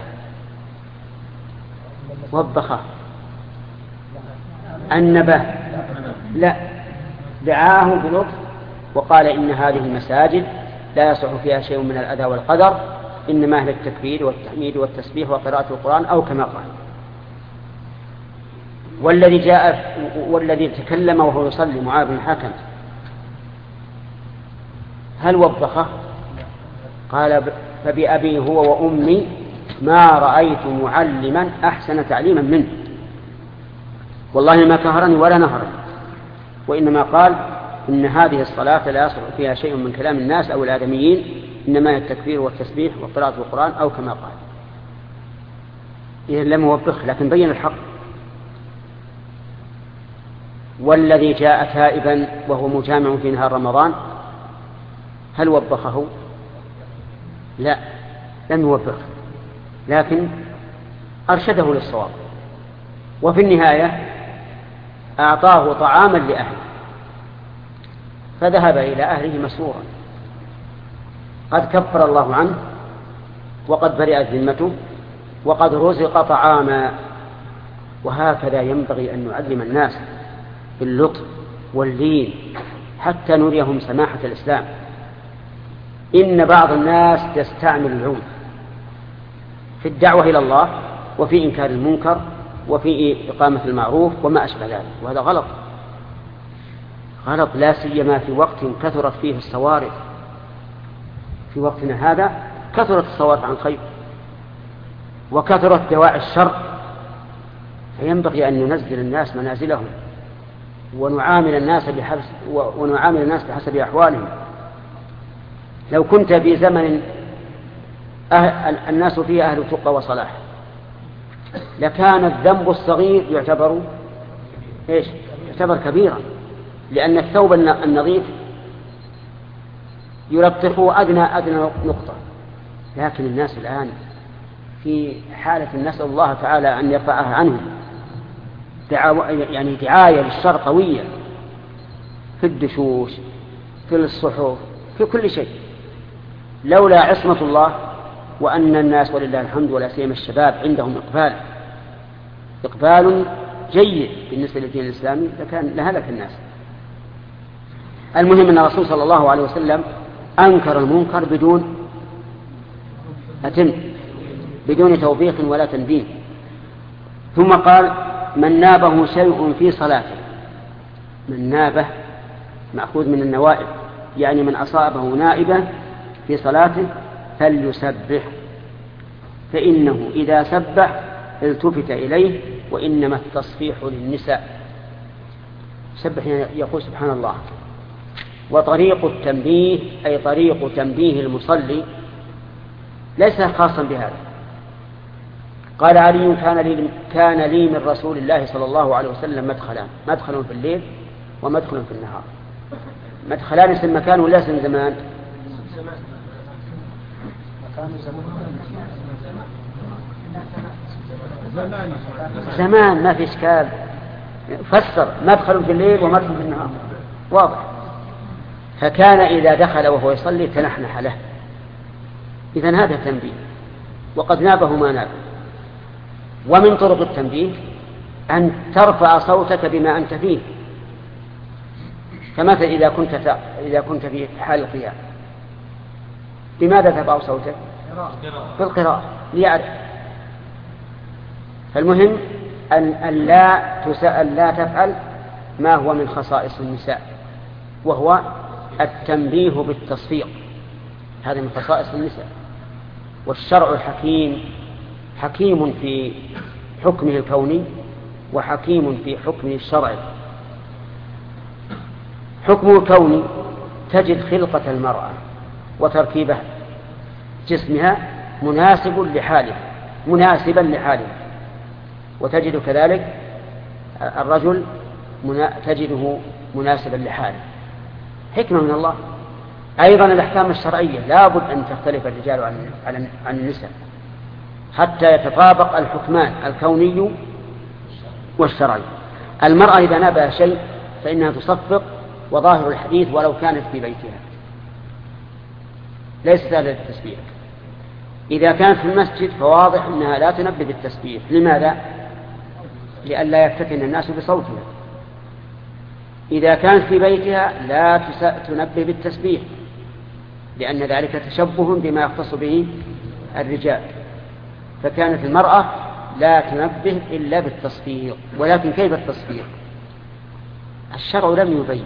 وبخه؟ أنبه؟ لا، دعاه بلطف وقال إن هذه المساجد لا يصح فيها شيء من الأذى والقدر، إنما هي التكبير والتحميد والتسبيح وقراءة القرآن أو كما قال. والذي جاء والذي تكلم وهو يصلي معاذ بن الحكم هل وبخه؟ قال فبأبي هو وأمي ما رأيت معلما أحسن تعليما منه، والله ما كهرني ولا نهرني، وإنما قال إن هذه الصلاة لا يصح فيها شيء من كلام الناس أو الآدميين، إنما هي التكبير والتسبيح وقراءة القرآن أو كما قال. إذن لم يوبخ لكن بين الحق. والذي جاء تائبا وهو مجامع في نهار رمضان هل وبخه؟ لا، لم يوبخ، لكن أرشده للصواب. وفي النهاية أعطاه طعاما لأهله فذهب إلى أهله مسرورا، قد كفر الله عنه وقد برئت ذمته وقد رزق طعاما. وهكذا ينبغي أن نعلم الناس باللطف واللين حتى نريهم سماحة الإسلام. إن بعض الناس يستعمل العنف في الدعوة إلى الله وفي إنكار المنكر وفي إقامة المعروف وما أشبه ذلك، وهذا غلط غلط لا سيما في وقت كثرت فيه الصوارف. في وقتنا هذا كثرت الصوارف عن خير وكثرت دواعي الشر، فينبغي أن ننزل الناس منازلهم ونعامل الناس بحسب ونعامل الناس بحسب أحوالهم. لو كنت في زمن أهل الناس فيه أهل تقى وصلاح لكان الذنب الصغير يعتبر إيش؟ يعتبر كبيرا، لأن الثوب النظيف يلطخه أدنى أدنى نقطة. لكن الناس الآن في حالة نسأل الله تعالى أن يرفعها عنهم، يعني دعاية للشر قوية في الدشوش في الصحف في كل شيء، لولا عصمة الله وأن الناس ولله الحمد ولا سيما الشباب عندهم إقبال إقبال جيد بالنسبة للدين الإسلامي لكان لهلك الناس. المهم أن الرسول صلى الله عليه وسلم أنكر المنكر بدون أتم بدون توبيخ ولا تنبيه. ثم قال من نابه شيء في صلاته، من نابه مأخوذ من النوائب، يعني من أصابه نائبة في صلاته فليسبح، فإنه إذا سبح التفت إليه، وإنما التصفيح للنساء. سبح يقول سبحان الله. وطريق التنبيه أي طريق تنبيه المصلي ليس خاصا بهذا. قال علي كان لي, كان لي من رسول الله صلى الله عليه وسلم مدخلان، مدخل في الليل ومدخل في النهار. مدخلان اسم مكان ولا اسم زمان؟ زمان ما في إشكال، فسر مدخل في الليل ومدخل في النهار واضح. فكان إذا دخل وهو يصلي تنحنح له، إذن هذا تنبيه، وقد نابه ما نابه. ومن طرق التنبيه أن ترفع صوتك بما أنت فيه، كمثل إذا كنت إذا كنت في حال القيام بماذا ترفع صوتك؟ بالقراءة ليعرف. فالمهم أن لا تسأل لا تفعل ما هو من خصائص النساء، وهو التنبيه بالتصفيق، هذا من خصائص النساء. والشرع الحكيم حكيم في حكمه الكوني وحكيم في حكمه الشرعي. حكمه الكوني تجد خلقة المرأة وتركيبها جسمها مناسب لحالها مناسبا لحالها، وتجد كذلك الرجل تجده مناسبا لحاله، حكمة من الله. أيضا الأحكام الشرعية لا بد أن تختلف الرجال عن النساء حتى يتطابق الحكمان الكوني والشرعي. المرأة إذا نابها شيء فإنها تصفق، وظاهر الحديث ولو كانت في بيتها ليست هذا التسبيح. إذا كانت في المسجد فواضح أنها لا تنبه بالتسبيح. لماذا؟ لئلا يفتتن الناس بصوتها. إذا كانت في بيتها لا تنبه بالتسبيح، لأن ذلك تشبه بما يختص به الرجال. فكانت المرأة لا تنبه إلا بالتصفيق. ولكن كيف التصفيق؟ الشرع لم يبين،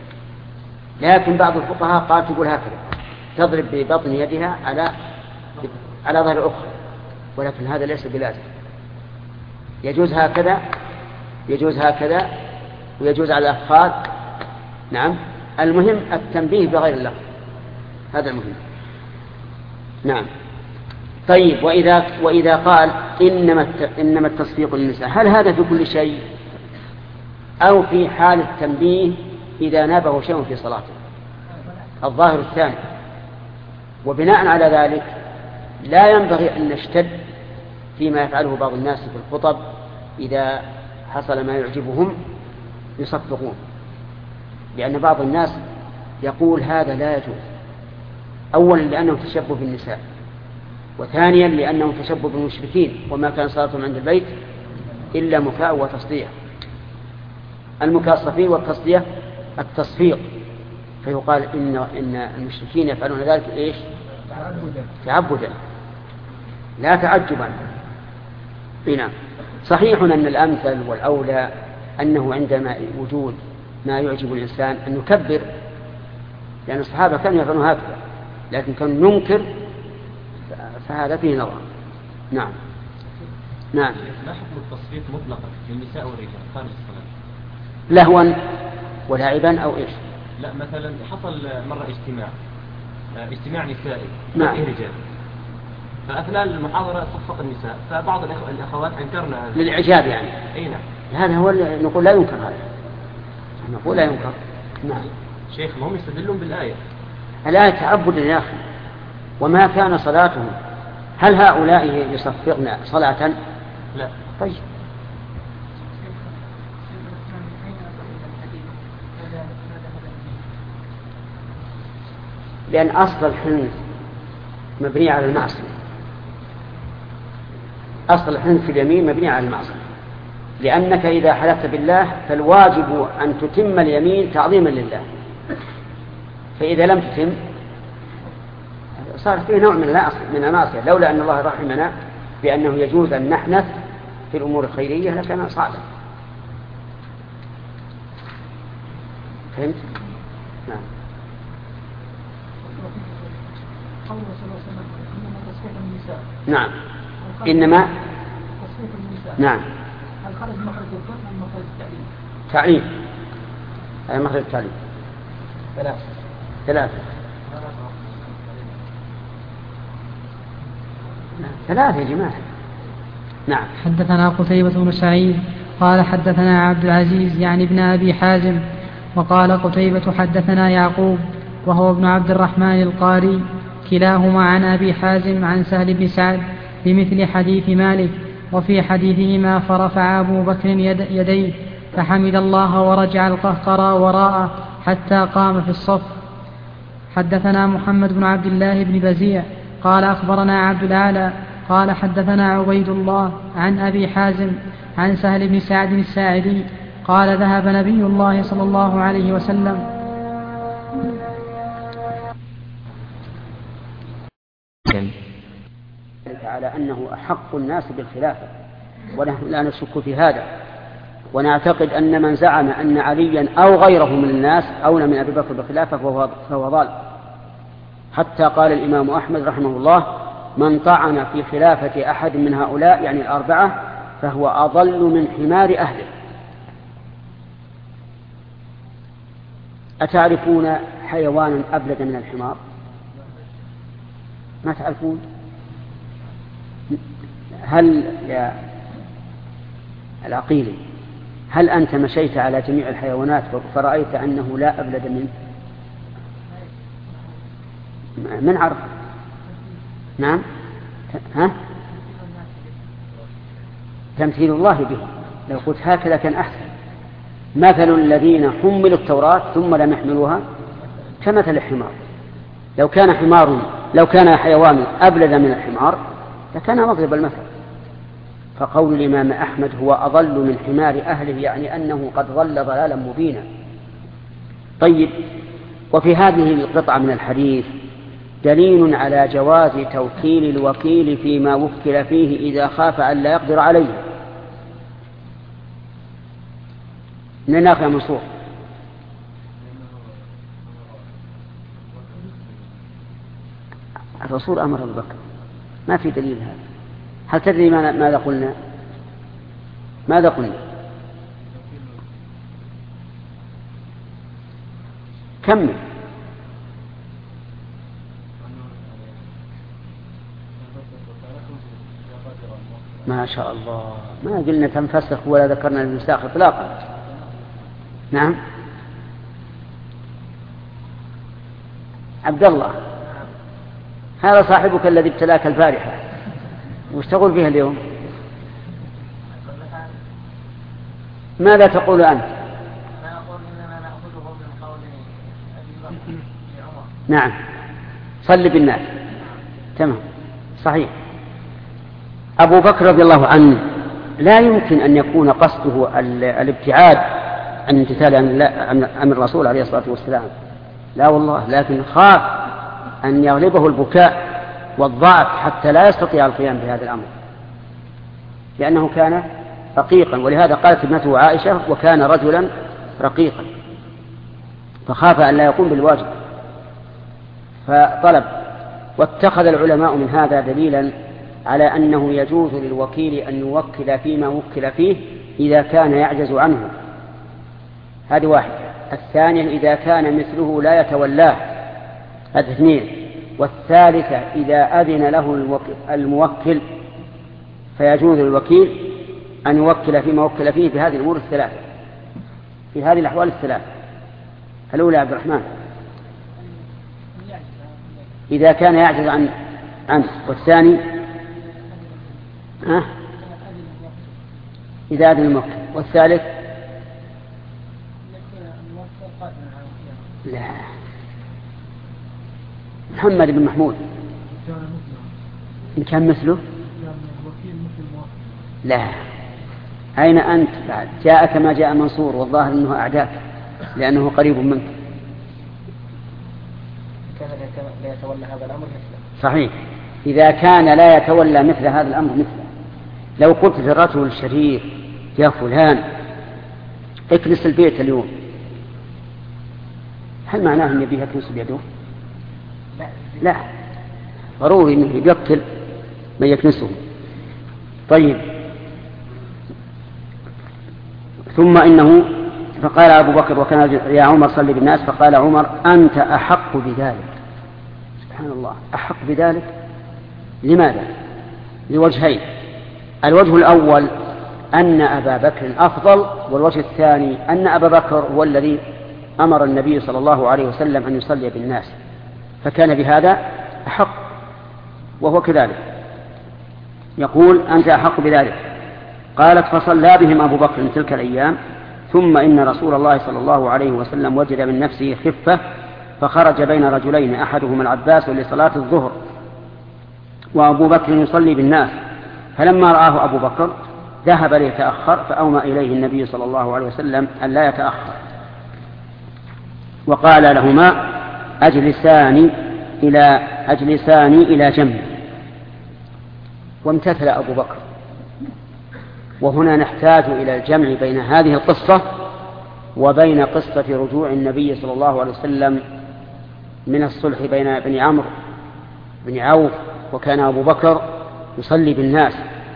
لكن بعض الفقهاء قال تقول هكذا، تضرب ببطن يدها على على ظهر الأخرى، ولكن هذا ليس بلازم. يجوز هكذا يجوز هكذا ويجوز على الأفخاذ. نعم، المهم التنبيه بغير اللفظ، هذا المهم. نعم. طيب، وإذا وإذا قال إنما إنما التصفيق للنساء، هل هذا في كل شيء أو في حال التنبيه إذا نابه شيء في صلاته؟ الظاهر الثاني. وبناء على ذلك لا ينبغي أن نشتد فيما يفعله بعض الناس في الخطب، إذا حصل ما يعجبهم يصفقون، لأن بعض الناس يقول هذا لا يجوز، أولا لأنه تشبه بالنساء، وثانيا لأنه تشبه بالمشركين، وما كان صلاتهم عند البيت إلا مكاء وتصديع. المكاء الصفي والتصديع التصفيق، فيقال إن, إن المشركين يفعلون ذلك إيش؟ تعبدا لا تعجبا. نعم. صحيح أن الأمثل والأولى أنه عندما وجود ما يعجب الإنسان أن نكبر، لأن الصحابة كانوا يفعلون هكذا، لكن كانوا ننكر فهذا فيه نظر. نعم. نعم. ما حكم التصفيق مطلقا للنساء والرجال خارج الصلاة؟ لهوا ولعبا أو إيش؟ لا، مثلا حصل مرة اجتماع اجتماع نسائي نعم. رجال، فأثناء المحاضرة صفق النساء، فبعض الأخوات أنكرنا هذا للإعجاب يعني. أي نعم. هذا هو اللي نقول لا ينكر، هذا نقول لا ينكر. نعم. شيخ، ما هم يستدلون بالآية. الآية تعبدا يا أخي، وما كان صلاتهم. هل هؤلاء يصفقن صلاة؟ لا. طيب. لأن أصل الحنث مبني على المعصية، أصل الحنث في اليمين مبني على المعصية، لأنك إذا حلفت بالله فالواجب أن تتم اليمين تعظيما لله، فإذا لم تتم صار فيه نوع من المعصية. لولا أن الله رحمنا بأنه يجوز أن نحنث في الأمور الخيرية لكان صعبا. فهمت؟ نعم. نعم. إنما نعم. هل خرج مخرج الفقه أم مخرج التعليم؟ تعليم. هذا مخرج التعليم. ثلاثة ثلاثة ثلاثة يا جماعة. نعم. حدثنا قتيبة بن سعيد قال حدثنا عبد العزيز يعني ابن أبي حازم، وقال قتيبة حدثنا يعقوب وهو ابن عبد الرحمن القاري وكلاهما عن أبي حازم عن سهل بن سعد بمثل حديث مالك. وفي حديثهما فرفع أبو بكر يد يديه فحمد الله ورجع القهقرى وراءه حتى قام في الصف. حدثنا محمد بن عبد الله بن بزيع قال أخبرنا عبد الأعلى قال حدثنا عبيد الله عن أبي حازم عن سهل بن سعد الساعدي قال ذهب نبي الله صلى الله عليه وسلم على أنه أحق الناس بالخلافة، ونحن لا نشك في هذا، ونعتقد أن من زعم أن عليا أو غيره من الناس أولى من أبي بكر بالخلافة فهو, فهو ضال. حتى قال الإمام أحمد رحمه الله: من طعن في خلافة أحد من هؤلاء يعني الأربعة فهو أضل من حمار أهله. أتعرفون حيوانا أبلد من الحمار؟ ما تعرفون؟ هل يا العقيلي هل أنت مشيت على جميع الحيوانات فرأيت أنه لا أبلد منه؟ من عرف؟ نعم. ها؟ تمثيل الله به. لو قلت هكذا كان أحسن. مثل الذين حملوا التوراة ثم لم يحملوها كمثل الحمار. لو كان حمار لو كان حيوان أبلد من الحمار لكان مضرب المثل. فقول الإمام أحمد هو أضل من حمار أهله يعني أنه قد ضل ضلالا مبينا. طيب، وفي هذه القطعة من الحديث دليل على جواز توكيل الوكيل فيما وكل فيه إذا خاف أن لا يقدر عليه. من يا منصور؟ الرسول أمر أبو بكر، ما في دليل هذا. هل تدري ماذا قلنا؟ ماذا قلنا؟ كمل. ما شاء الله، ما قلنا تنفسخ ولا ذكرنا المساخ إطلاقا. نعم. عبد الله، هذا صاحبك الذي ابتلاك البارحة، وش تقول فيها اليوم؟ ماذا تقول أنت؟ نعم، صل بالناس. تمام، صحيح. أبو بكر رضي الله عنه لا يمكن أن يكون قصده الابتعاد عن امتثال أمر الرسول عليه الصلاة والسلام، لا والله، لكن خاف أن يغلبه البكاء والضعف حتى لا يستطيع القيام بهذا الأمر، لأنه كان رقيقا. ولهذا قالت ابنته عائشة: وكان رجلا رقيقا، فخاف أن لا يقوم بالواجب فطلب. واتخذ العلماء من هذا دليلا على أنه يجوز للوكيل أن يوكل فيما وكل فيه إذا كان يعجز عنه. هذه واحدة. الثانية إذا كان مثله لا يتولاه. هذه اثنين. والثالثة إذا أذن له الموكل فيجوز للوكيل أن يوكل فيما وكل فيه بهذه الأمور الثلاثة، في هذه الأحوال الثلاثة. الأولى عبد الرحمن إذا كان يعجز عن عنه، والثاني ها إذا أذن الموكل، والثالث لا. محمد بن محمود إن كان مثله لا. أين أنت بعد؟ جاءك ما جاء منصور، والظاهر أنه أعداك لأنه قريب منك. كان لا يتولى هذا الأمر مثله. صحيح، إذا كان لا يتولى مثل هذا الأمر مثله. لو قلت للرجل الشريف: يا فلان اكنس البيت اليوم، هل معناه أن يبيه يكنس بيده؟ لا, لا. ضروري أنه يقتل من يكنسه. طيب، ثم إنه فقال أبو بكر: وكان يا عمر صل بالناس. فقال عمر: أنت أحق بذلك. سبحان الله، أحق بذلك. لماذا؟ لوجهين. الوجه الأول أن أبا بكر أفضل، والوجه الثاني أن أبا بكر هو الذي أمر النبي صلى الله عليه وسلم أن يصلي بالناس، فكان بهذا أحق، وهو كذلك. يقول أنت أحق بذلك. قالت فصلى بهم أبو بكر تلك الأيام، ثم إن رسول الله صلى الله عليه وسلم وجد من نفسه خفة فخرج بين رجلين أحدهما العباس لصلاة الظهر وأبو بكر يصلي بالناس، فلما رآه أبو بكر ذهب ليتأخر فأومى إليه النبي صلى الله عليه وسلم أن لا يتأخر، وقال لهما أجلسان إلى أجلسان إلى جنب، وامتثل أبو بكر. وهنا نحتاج إلى الجمع بين هذه القصة وبين قصة رجوع النبي صلى الله عليه وسلم من الصلح بين بن عمرو بن عوف، وكان أبو بكر يصلي بالناس،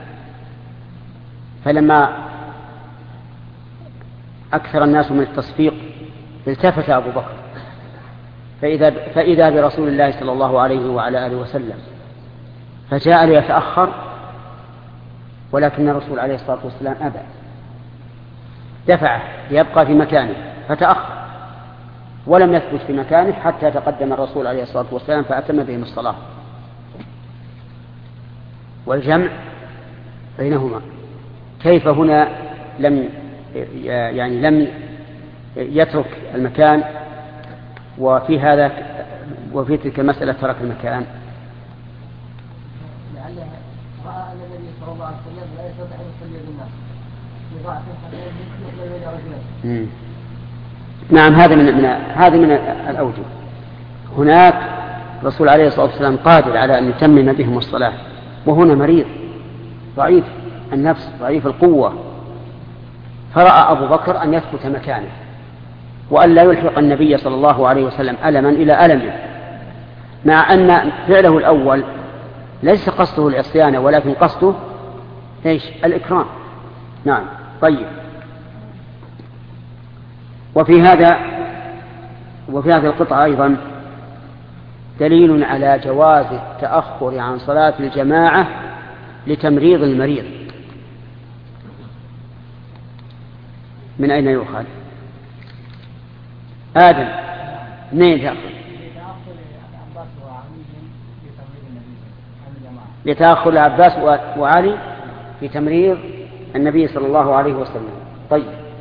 فلما أكثر الناس من التصفيق التفت أبو بكر فإذا, فإذا برسول الله صلى الله عليه وعلى آله وسلم، فجاء ليتأخر، ولكن الرسول عليه الصلاة والسلام أبى، دفعه ليبقى في مكانه فتأخر ولم يثبت في مكانه حتى تقدم الرسول عليه الصلاة والسلام فأتم بهم الصلاة. والجمع بينهما كيف هنا لم يعني لم يترك المكان، وفي هذا وفي تلك المسألة ترك المكان؟ لعله رأى أن النبي صلى الله عليه وسلم لا يستطيع أن يصلي بالناس يضاعف يقبل إلى رجلين. نعم، هذا من من هذا من الأوجه. هناك الرسول عليه الصلاة والسلام قادر على أن يتمم بهم الصلاة، وهنا مريض ضعيف النفس ضعيف القوة، فرأى أبو بكر أن يثبت مكانه وأن لا يلحق النبي صلى الله عليه وسلم ألما إلى ألمه، مع أن فعله الأول ليس قصده العصيان ولكن قصده إيش؟ الإكرام. نعم. طيب. وفي هذا وفي هذه القطعة أيضا دليل على جواز التأخر عن صلاة الجماعة لتمريض المريض. من أين يؤخذ؟ آدم منين تأخذ؟ لتأخذ العباس وعلي في تمريض النبي صلى الله عليه وسلم. طيب.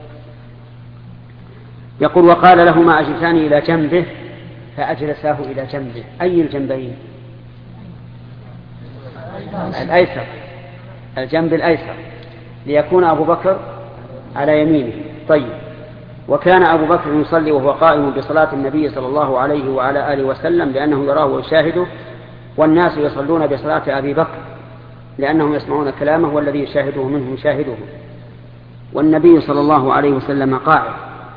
يقول وقال لهما أجلسان إلى جنبه فأجلساه إلى جنبه. أي الجنبين؟ الأيسر، الجنب الأيسر، ليكون أبو بكر على يمينه. طيب. وكان أبو بكر يصلي وهو قائم بصلاة النبي صلى الله عليه وعلى آله وسلم لأنه يراه ويشاهده، والناس يصلون بصلاة أبي بكر لأنهم يسمعون كلامه والذي يشاهده منهم يشاهده، والنبي صلى الله عليه وسلم قاعد.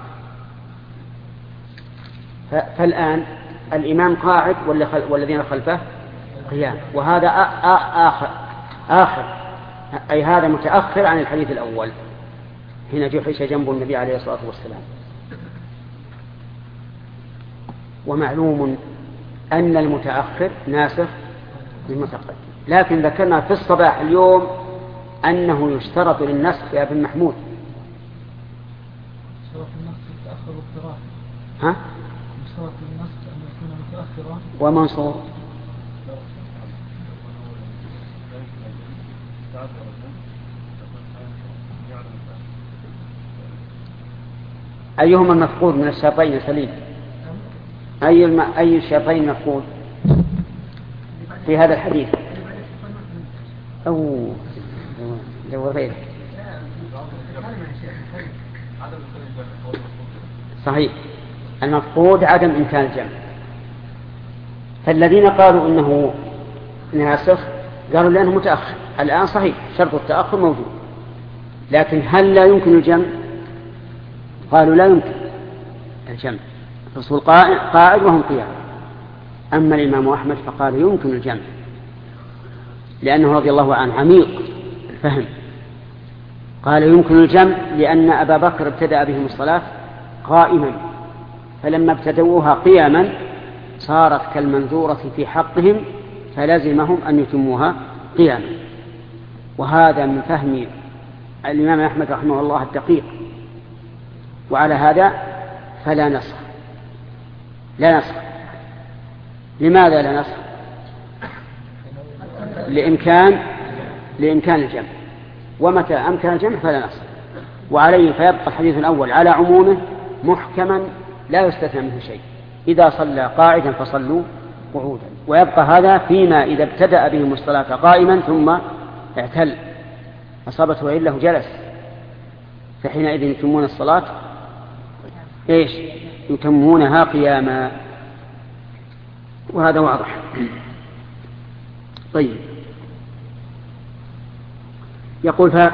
فالآن الإمام قاعد والذين خلفه قيام، وهذا آخر آخر أي هذا متأخر عن الحديث الأول، هنا جحش جنب النبي عليه الصلاة والسلام. ومعلوم أن المتأخر ناسخ للمتقدم، لكن ذكرنا في الصباح اليوم أنه يشترط للنسخ يا ابن محمود. شرط النسخ التأخر واضطرار. ها؟ شرط النسخ أن يكون متأخرا ومنصور. أيهما المفقود من الشرطين سليم؟ أي الم... أي الشرطين مفقود في هذا الحديث؟ أو لو غيره صحيح، المفقود عدم إمكان الجمع. فالذين قالوا إنه ناسخ قالوا لأنه متأخر. الآن صحيح شرط التأخر موجود، لكن هل لا يمكن الجمع؟ قالوا لا يمكن الجمع، الرسول قاعد وهم قيام. أما الإمام أحمد فقال يمكن الجمع، لأنه رضي الله عنه عميق الفهم، قال يمكن الجمع لأن أبا بكر ابتدأ بهم الصلاة قائما، فلما ابتدؤوها قياما صارت كالمنذورة في حقهم فلازمهم أن يتموها قياما. وهذا من فهم الإمام أحمد رحمه الله الدقيق. وعلى هذا فلا نسخ، لا نسخ. لماذا لا نسخ؟ لإمكان لإمكان الجمع، ومتى أمكن الجمع فلا نص. وعليه فيبقى الحديث الأول على عمومه محكما لا يستثنى منه شيء، إذا صلى قاعدا فصلوا قعودا. ويبقى هذا فيما إذا ابتدأ بهم الصلاة قائما ثم اعتل أصابته علة جلس، فحينئذ يتمون الصلاة إيش؟ يتمونها قياما، وهذا واضح. طيب، يقول ف...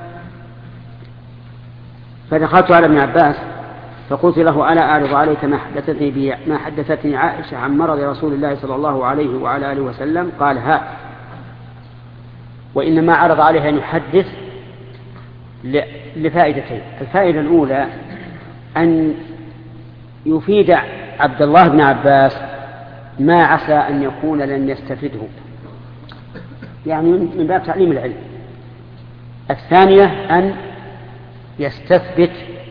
فدخلت على ابن عباس فقلت له ألا أعرض عليك ما حدثتني, بي... ما حدثتني عائشة عن مرض رسول الله صلى الله عليه وعلى آله وسلم؟ قال ها. وإنما عرض عليه أن يحدث ل... لفائدتين. الفائدة الأولى أن يفيد عبد الله بن عباس ما عسى أن يكون لن يستفده، يعني من باب تعليم العلم. الثانية أن يستثبت،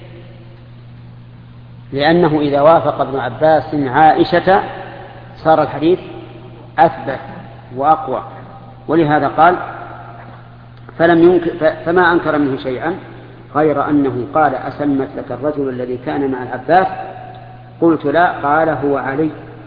لأنه إذا وافق ابن عباس عائشة صار الحديث أثبت وأقوى. ولهذا قال فلم ينكر فما أنكر منه شيئا غير أنه قال أسلمت لك الرجل الذي كان مع العباس؟ قلت لا. قال هو علي.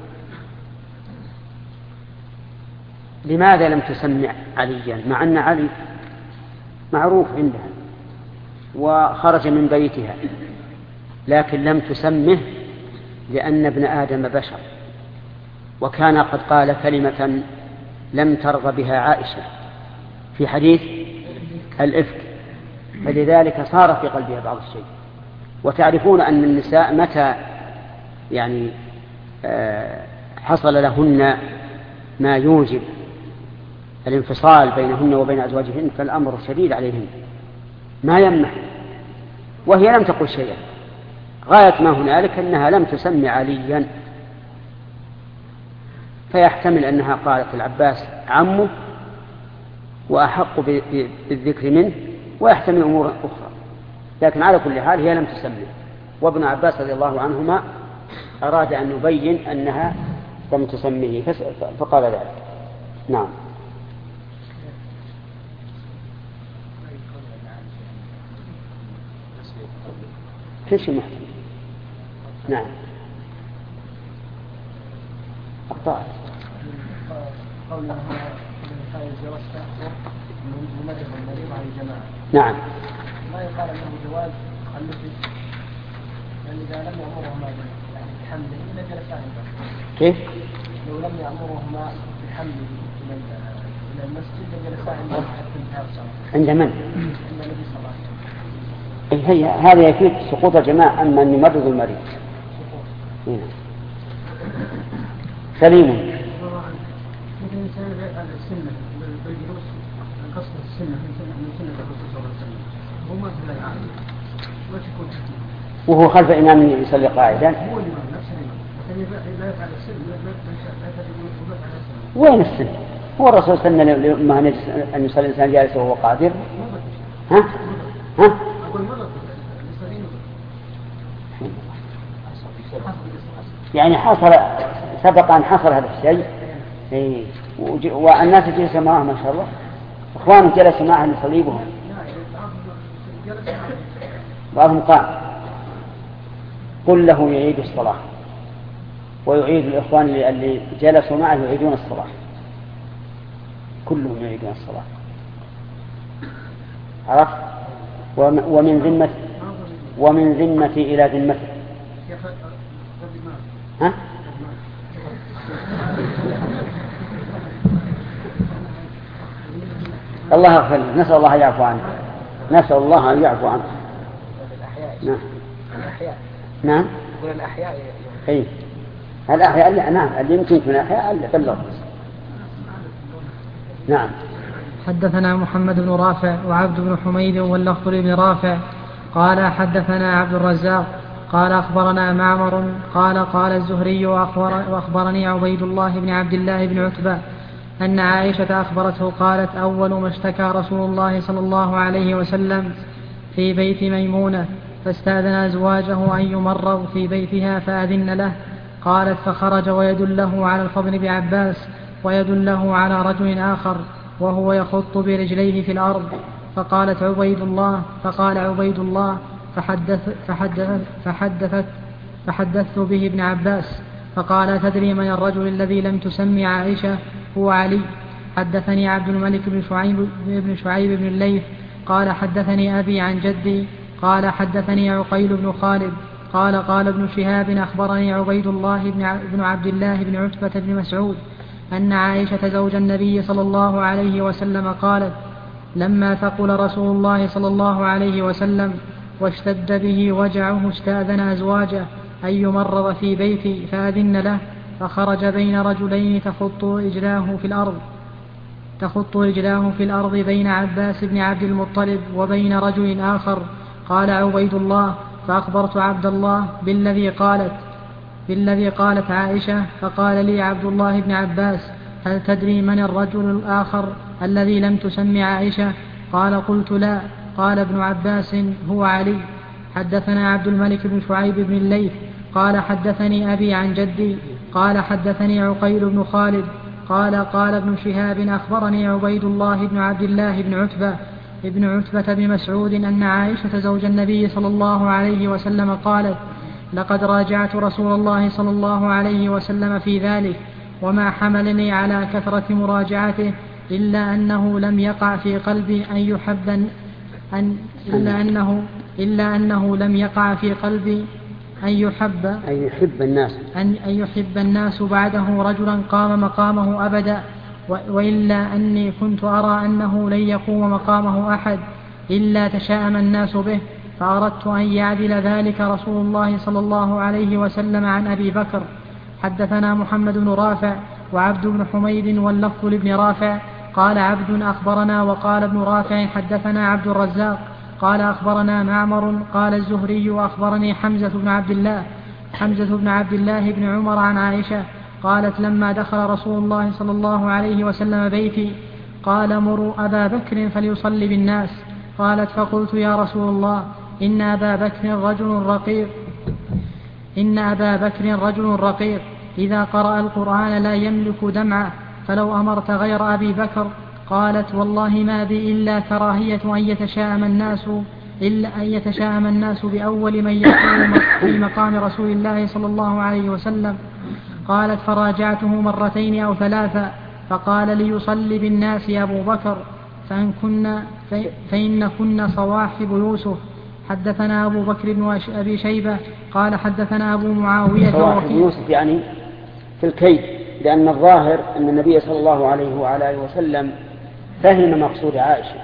لماذا لم تسمع عليا مع أن علي معروف عندها وخرج من بيتها، لكن لم تسمه لأن ابن آدم بشر، وكان قد قال كلمة لم ترضى بها عائشة في حديث الإفك، فلذلك صار في قلبها بعض الشيء. وتعرفون أن النساء متى يعني حصل لهن ما يوجب الانفصال بينهن وبين أزواجهن فالأمر شديد عليهن ما يمنح، وهي لم تقل شيئا. غاية ما هنالك أنها لم تسمي عليا، فيحتمل أنها قالت العباس عمه وأحق بالذكر منه، ويحتمل أمور أخرى، لكن على كل حال هي لم تسمي. وابن عباس رضي الله عنهما أراد أن يبين أنها لم تسميه فقال ذلك. نعم. كيش المحتمل؟ نعم. أخطأت. نعم. ما يقال أنه جواز خلفه، لأن إذا لم يأمرهما يعني بحمله لجلسا عنده. كيف؟ لو لم يأمرهما بحمله إلى المسجد لجلسا عنده حتى انتهى الصلاة. عند من؟ عند النبي صلى الله عليه وسلم. هي هذا يفيد سقوط الجماعة، أما أن يمرض المريض. هنا. سليم. ممكن الإنسان السنة بالجلوس قصد السنة من سنة الرسول صلى الله عليه وسلم هو ما لا يعلم ما تكون وهو خلف إمام يصلي قاعدا. هو الإمام نفس الإمام لا يفعل السنة لا يفعل السنة. وين السنة؟ هو الرسول سنة لما أن يصلي الإنسان جالس وهو قادر. ها؟ ها؟ يعني حصل سبق أن حصل هذا الشيء. إيه. والناس جلسوا معه ما شاء الله، إخوانه جلسوا معه لصليبهم، بعضهم قال قل له يعيد الصلاة، ويعيد الإخوان اللي جلسوا معه يعيدون الصلاة، كلهم يعيدون الصلاة. عرفت؟ ومن ذمة ومن ذمة إلى ذمته. ها؟ الله أغفر، نسأل الله يعفو عنه، نسأل الله أن يعفو عنه. نعم. الأحياء. نعم. يقول الأحياء. إيه. الأحياء اللي نعم اللي يمكن من الأحياء اللي بلغ. نعم. حدثنا محمد بن رافع وعبد بن حميد واللفظ بن رافع قال حدثنا عبد الرزاق قال أخبرنا معمر قال قال الزهري وأخبر وأخبرني عبيد الله بن عبد الله بن عتبة أن عائشة أخبرته قالت أول ما اشتكى رسول الله صلى الله عليه وسلم في بيت ميمونة فاستأذن أزواجه أن يمرض في بيتها فأذن له. قالت فخرج ويدله على الفضل بعباس ويدله على رجل آخر وهو يخط برجليه في الأرض. فقالت عبيد الله فقال عبيد الله فحدث فحدث فحدثت فحدثت به ابن عباس فقال تدري من الرجل الذي لم تسمي عائشة؟ هو علي. حدثني عبد الملك بن شعيب بن شعيب بن الليث قال حدثني أبي عن جدي قال حدثني عقيل بن خالد قال قال ابن شهاب أخبرني عبيد الله بن عبد الله بن عتبة بن مسعود أن عائشة زوج النبي صلى الله عليه وسلم قالت لما ثقل رسول الله صلى الله عليه وسلم واشتد به وجعه استأذن أزواجه أن يمرض في بيتي فأذن له فخرج بين رجلين تخط رجلاه في الأرض تخط رجلاه في الأرض بين عباس بن عبد المطلب وبين رجل آخر. قال عبيد الله فأخبرت عبد الله بالذي قالت بالذي قالت عائشة فقال لي عبد الله بن عباس هل تدري من الرجل الآخر الذي لم تسمي عائشة؟ قال قلت لا. قال ابن عباس هو علي. حدثنا عبد الملك بن شعيب بن الليث قال حدثني أبي عن جدي قال حدثني عقيل بن خالد قال قال ابن شهاب أخبرني عبيد الله بن عبد الله بن عتبة ابن عتبة بن مسعود أن عائشة زوج النبي صلى الله عليه وسلم قالت لقد راجعت رسول الله صلى الله عليه وسلم في ذلك وما حملني على كثرة مراجعته إلا أنه لم يقع في قلبي أن يحب أن إلا أنه إلا أنه لم يقع في قلبي أن يحب أن يحب الناس أن أن يحب الناس بعده رجلا قام مقامه أبدا وإلا أني كنت أرى أنه لن يقوم مقامه أحد إلا تشاءم الناس به فأردت أن يعدل ذلك رسول الله صلى الله عليه وسلم عن أبي بكر. حدثنا محمد بن رافع وعبد بن حميد واللفظ لابن رافع قال عبد أخبرنا وقال ابن رافع حدثنا عبد الرزاق قال أخبرنا معمر قال الزهري وأخبرني حمزة بن عبد الله حمزة بن عبد الله بن عمر عن عائشة قالت لما دخل رسول الله صلى الله عليه وسلم بيتي قال مروا أبا بكر فليصلي بالناس. قالت فقلت يا رسول الله إن أبا بكر رجل رقيق إن أبا بكر رجل رقيق إذا قرأ القرآن لا يملك دمعه فلو أمرت غير أبي بكر. قالت والله ما بي إلا كراهية أن يتشاءم الناس إلا أن يتشاءم الناس بأول من يقوم في مقام رسول الله صلى الله عليه وسلم. قالت فراجعته مرتين أو ثلاثة فقال ليصلي بالناس أبو بكر فإن كنا فإن كنا صواحب يوسف. حدثنا أبو بكر بن أبي شيبة قال حدثنا أبو معاوية صواحب يوسف يعني في الكيد، لأن الظاهر أن النبي صلى الله عليه وعلى آله وسلم فهم مقصود عائشة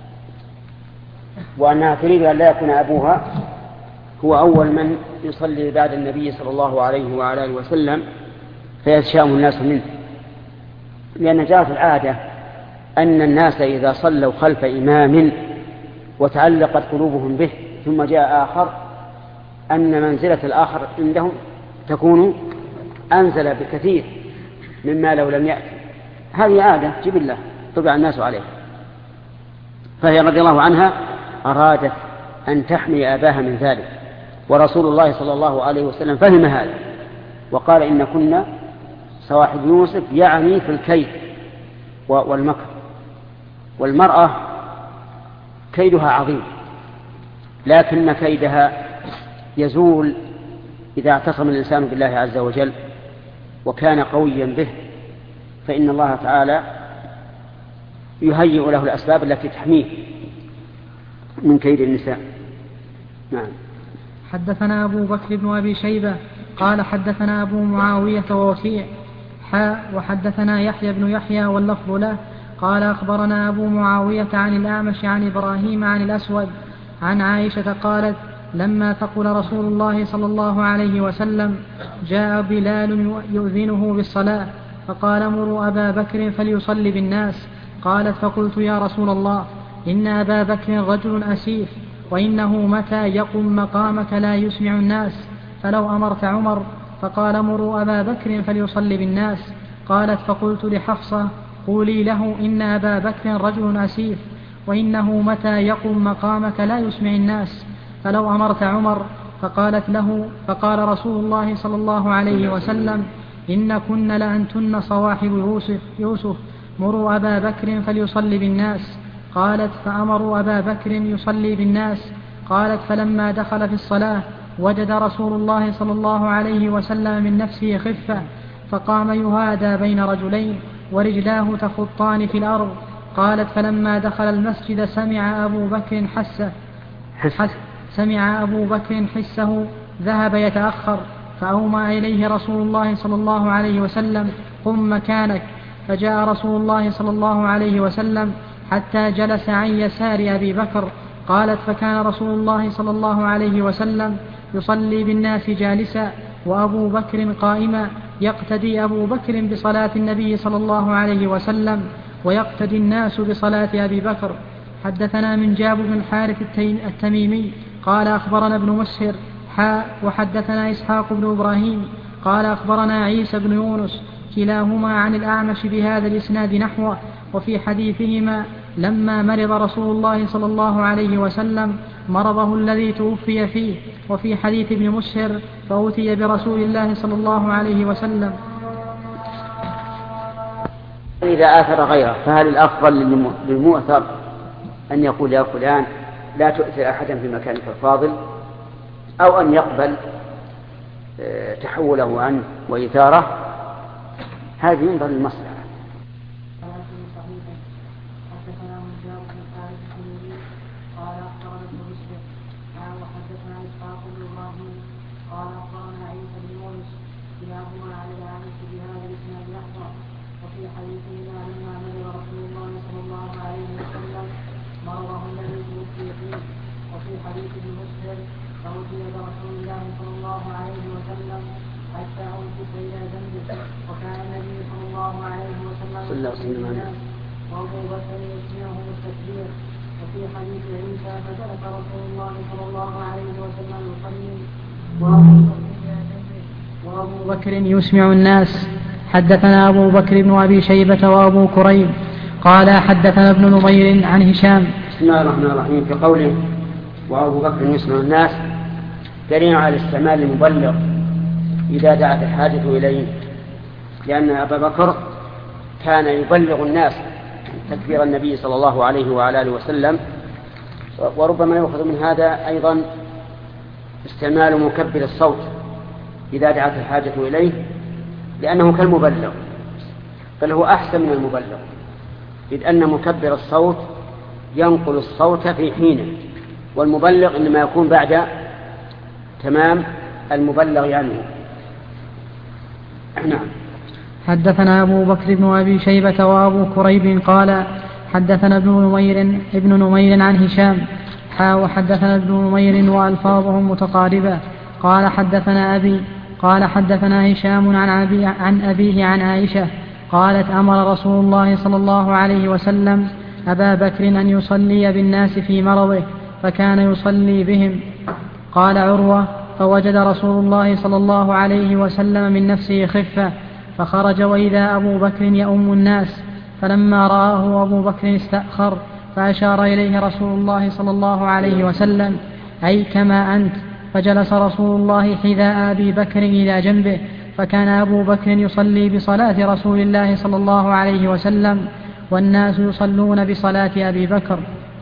وأنها تريد أن لا يكون أبوها هو أول من يصلي بعد النبي صلى الله عليه وعلى آله وسلم فيتشاءم الناس منه، لأن جاءت العادة أن الناس إذا صلوا خلف إمام وتعلقت قلوبهم به ثم جاء آخر أن منزلة الآخر عندهم تكون أنزل بكثير مما لو لم يأتي. هذه عادة جبلة طبع الناس عليها. فهي رضي الله عنها أرادت أن تحمي أباها من ذلك، ورسول الله صلى الله عليه وسلم فهم هذا وقال إن كنا صواحب يوسف، يعني في الكيد والمكر. والمرأة كيدها عظيم، لكن كيدها يزول إذا اعتصم الإنسان بالله عز وجل وكان قويا به، فإن الله تعالى يهيئ له الأسباب التي تحميه من كيد النساء. نعم. حدثنا أبو بكر بن أبي شيبة قال حدثنا أبو معاوية ووكيع حاء وحدثنا يحيى بن يحيى واللفظ له قال أخبرنا أبو معاوية عن الأعمش عن إبراهيم عن الأسود عن عائشة قالت لما ثقل رسول الله صلى الله عليه وسلم جاء بلال يؤذنه بالصلاة فقال مروا أبا بكر فليصلي بالناس. قالت فقلت يا رسول الله إن أبا بكر رجل أسيف وإنه متى يقم مقامك لا يسمع الناس فلو أمرت عمر. فقال مروا أبا بكر فليصلي بالناس. قالت فقلت لحفصة قولي له إن أبا بكر رجل أسيف وإنه متى يقم مقامك لا يسمع الناس فلو أمرت عمر. فقالت له فقال رسول الله صلى الله عليه وسلم إن كن لأنتن صواحب يوسف, يوسف مروا أبا بكر فليصلي بالناس. قالت فأمروا أبا بكر يصلي بالناس. قالت فلما دخل في الصلاة وجد رسول الله صلى الله عليه وسلم من نفسه خفة، فقام يهادى بين رجلين ورجلاه تخطان في الأرض. قالت فلما دخل المسجد سمع أبو بكر حسه حس سمع أبو بكر حسه ذهب يتأخر، فأومى إليه رسول الله صلى الله عليه وسلم قم مكانك. فجاء رسول الله صلى الله عليه وسلم حتى جلس عن يسار أبي بكر. قالت فكان رسول الله صلى الله عليه وسلم يصلي بالناس جالسا وأبو بكر قائما، يقتدي أبو بكر بصلاة النبي صلى الله عليه وسلم ويقتدي الناس بصلاة أبي بكر. حدثنا من جاب بن الحارث التميمي قال أخبرنا ابن مسهر حاء وحدثنا إسحاق بن إبراهيم قال أخبرنا عيسى بن يونس كلاهما عن الأعمش بهذا الإسناد نحوه. وفي حديثهما لما مرض رسول الله صلى الله عليه وسلم مرضه الذي توفي فيه. وفي حديث ابن مسهر فأوتي برسول الله صلى الله عليه وسلم. إذا آثر غيره فهل الأفضل للمؤثر أن يقول يا فلان لا تؤثر أحدا في مكانك الفاضل، أو أن يقبل تحوله عنه وإثاره؟ هذه ينظر للمصلحة. وأبو بكر يسمعه التكبير. وفي حديث عيسى فجلس رسول الله صلى الله عليه وسلم يصلي وأبو بكر يسمع الناس. حدثنا أبو بكر بن أبي شيبة وأبو كريب قال حدثنا ابن نمير عن هشام. بسم الله الرحمن الرحيم. في قوله وأبو بكر يسمع الناس دليل على استعمال المبلغ إذا دعت الحاجة إليه، لأن أبا بكر كان يبلغ الناس تكبير النبي صلى الله عليه وعلى آله وسلم. وربما يؤخذ من هذا أيضا استعمال مكبر الصوت إذا دعت الحاجة إليه، لأنه كالمبلغ، بل هو أحسن من المبلغ، إذ أن مكبر الصوت ينقل الصوت في حينه، والمبلغ إنما يكون بعد تمام المبلغ عنه. نعم. حدثنا أبو بكر بن أبي شيبة وأبو كريب قال حدثنا ابن نمير ابن نمير عن هشام حا وحدثنا ابن نمير وألفاظهم متقاربة قال حدثنا أبي قال حدثنا هشام عن, أبي عن أبيه عن عائشة قالت أمر رسول الله صلى الله عليه وسلم أبا بكر أن يصلي بالناس في مرضه فكان يصلي بهم. قال عروة فوجد رسول الله صلى الله عليه وسلم من نفسه خفة فخرج وإذا أبو بكر يؤم الناس، فلما رآه أبو بكر استأخر فأشار إليه رسول الله صلى الله عليه وسلم أي كما أنت، فجلس رسول الله حذاء أبي بكر إلى جنبه، فكان أبو بكر يصلي بصلاة رسول الله صلى الله عليه وسلم والناس يصلون بصلاة أبي بكر.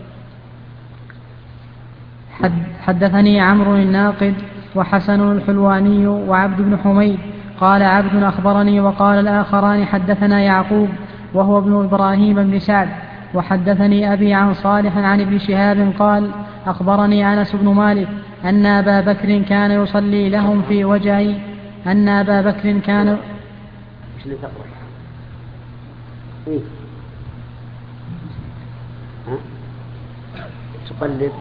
حد حدثني عمرو الناقد وحسن الحلواني وعبد بن حميد قال عبد أخبرني وقال الآخران حدثنا يعقوب وهو ابن إبراهيم بن سعد وحدثني أبي عن صالح عن ابن شهاب قال أخبرني أنس بن مالك أن أبا بكر كان يصلي لهم في وجهي أن أبا بكر كان تقلب.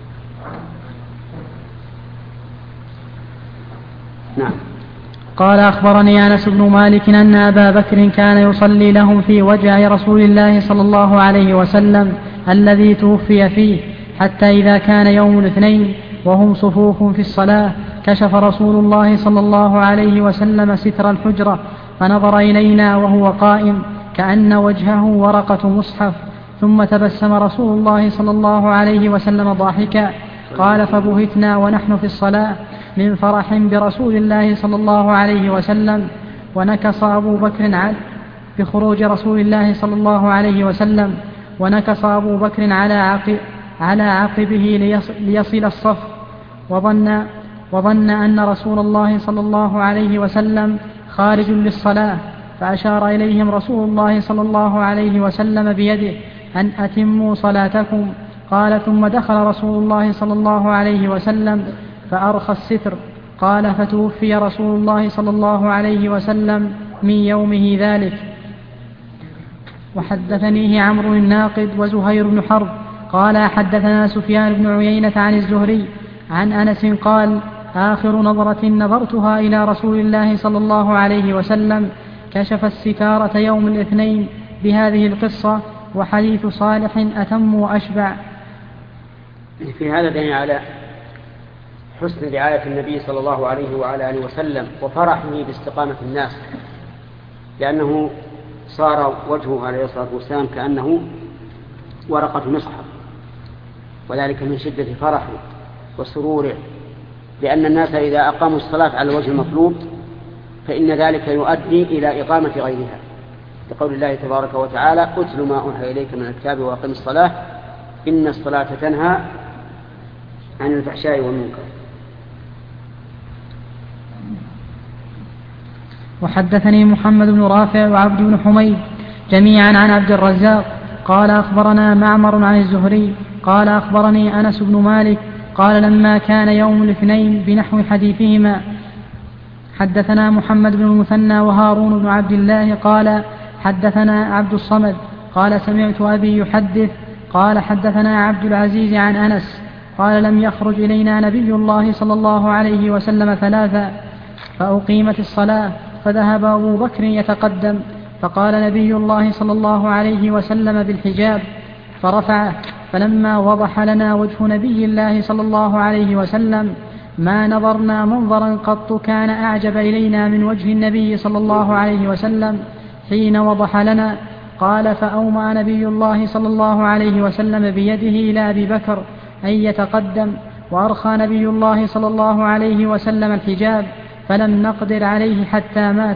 نعم. قال أخبرني أنس بن مالك أن أبا بكر كان يصلي لهم في وجه رسول الله صلى الله عليه وسلم الذي توفي فيه، حتى إذا كان يوم الاثنين وهم صفوف في الصلاة كشف رسول الله صلى الله عليه وسلم ستر الحجرة فنظر إلينا وهو قائم كأن وجهه ورقة مصحف، ثم تبسم رسول الله صلى الله عليه وسلم ضاحكا. قال فبهتنا ونحن في الصلاة من فرح برسول الله صلى الله عليه وسلم. ونكص أبو بكر عن بخروج رسول الله صلى الله عليه وسلم، ونكص أبو بكر على عقب على عقبه ليصل, ليصل الصف، وظن, وظن أن رسول الله صلى الله عليه وسلم خارج للصلاة، فأشار إليهم رسول الله صلى الله عليه وسلم بيده أن أتموا صلاتكم. قال: ثم دخل رسول الله صلى الله عليه وسلم فأرخى الستر. قال: فتوفي رسول الله صلى الله عليه وسلم من يومه ذلك. وحدثنيه عمرو الناقد وزهير بن حرب قال: حدثنا سفيان بن عيينة عن الزهري عن أنس قال: آخر نظرة نظرتها إلى رسول الله صلى الله عليه وسلم كشف الستارة يوم الاثنين بهذه القصة، وحديث صالح أتم وأشبع. في هذا دليل على حسن رعاية النبي صلى الله عليه وعلى آله وسلم وفرحه باستقامة الناس، لأنه صار وجهه عليه الصلاة والسلام كأنه ورقة مصحف، وذلك من شدة فرحه وسروره، لأن الناس إذا أقاموا الصلاة على الوجه المطلوب فإن ذلك يؤدي إلى إقامة غيرها، لقول الله تبارك وتعالى: أتل ما أوحي إليك من الكتاب وأقم الصلاة إن الصلاة تنهى عن الفحشاء والمنكر. وحدثني محمد بن رافع وعبد بن حميد جميعا عن عبد الرزاق قال: أخبرنا معمر عن الزهري قال: أخبرني أنس بن مالك قال: لما كان يوم الاثنين بنحو حديثهما. حدثنا محمد بن المثنى وهارون بن عبد الله قال: حدثنا عبد الصمد قال: سمعت أبي يحدث قال: حدثنا عبد العزيز عن أنس قال: لم يخرج إلينا نبي الله صلى الله عليه وسلم ثلاثا، فأقيمت الصلاة فذهب أبو بكر يتقدم، فقال نبي الله صلى الله عليه وسلم بالحجاب فرفعه، فلما وضح لنا وجه نبي الله صلى الله عليه وسلم ما نظرنا منظرا قط كان أعجب إلينا من وجه النبي صلى الله عليه وسلم حين وضح لنا. قال: فأومأ نبي الله صلى الله عليه وسلم بيده إلى أبي بكر أن يتقدم، وأرخى نبي الله صلى الله عليه وسلم الحجاب، فلم نقدر عليه حتى مات.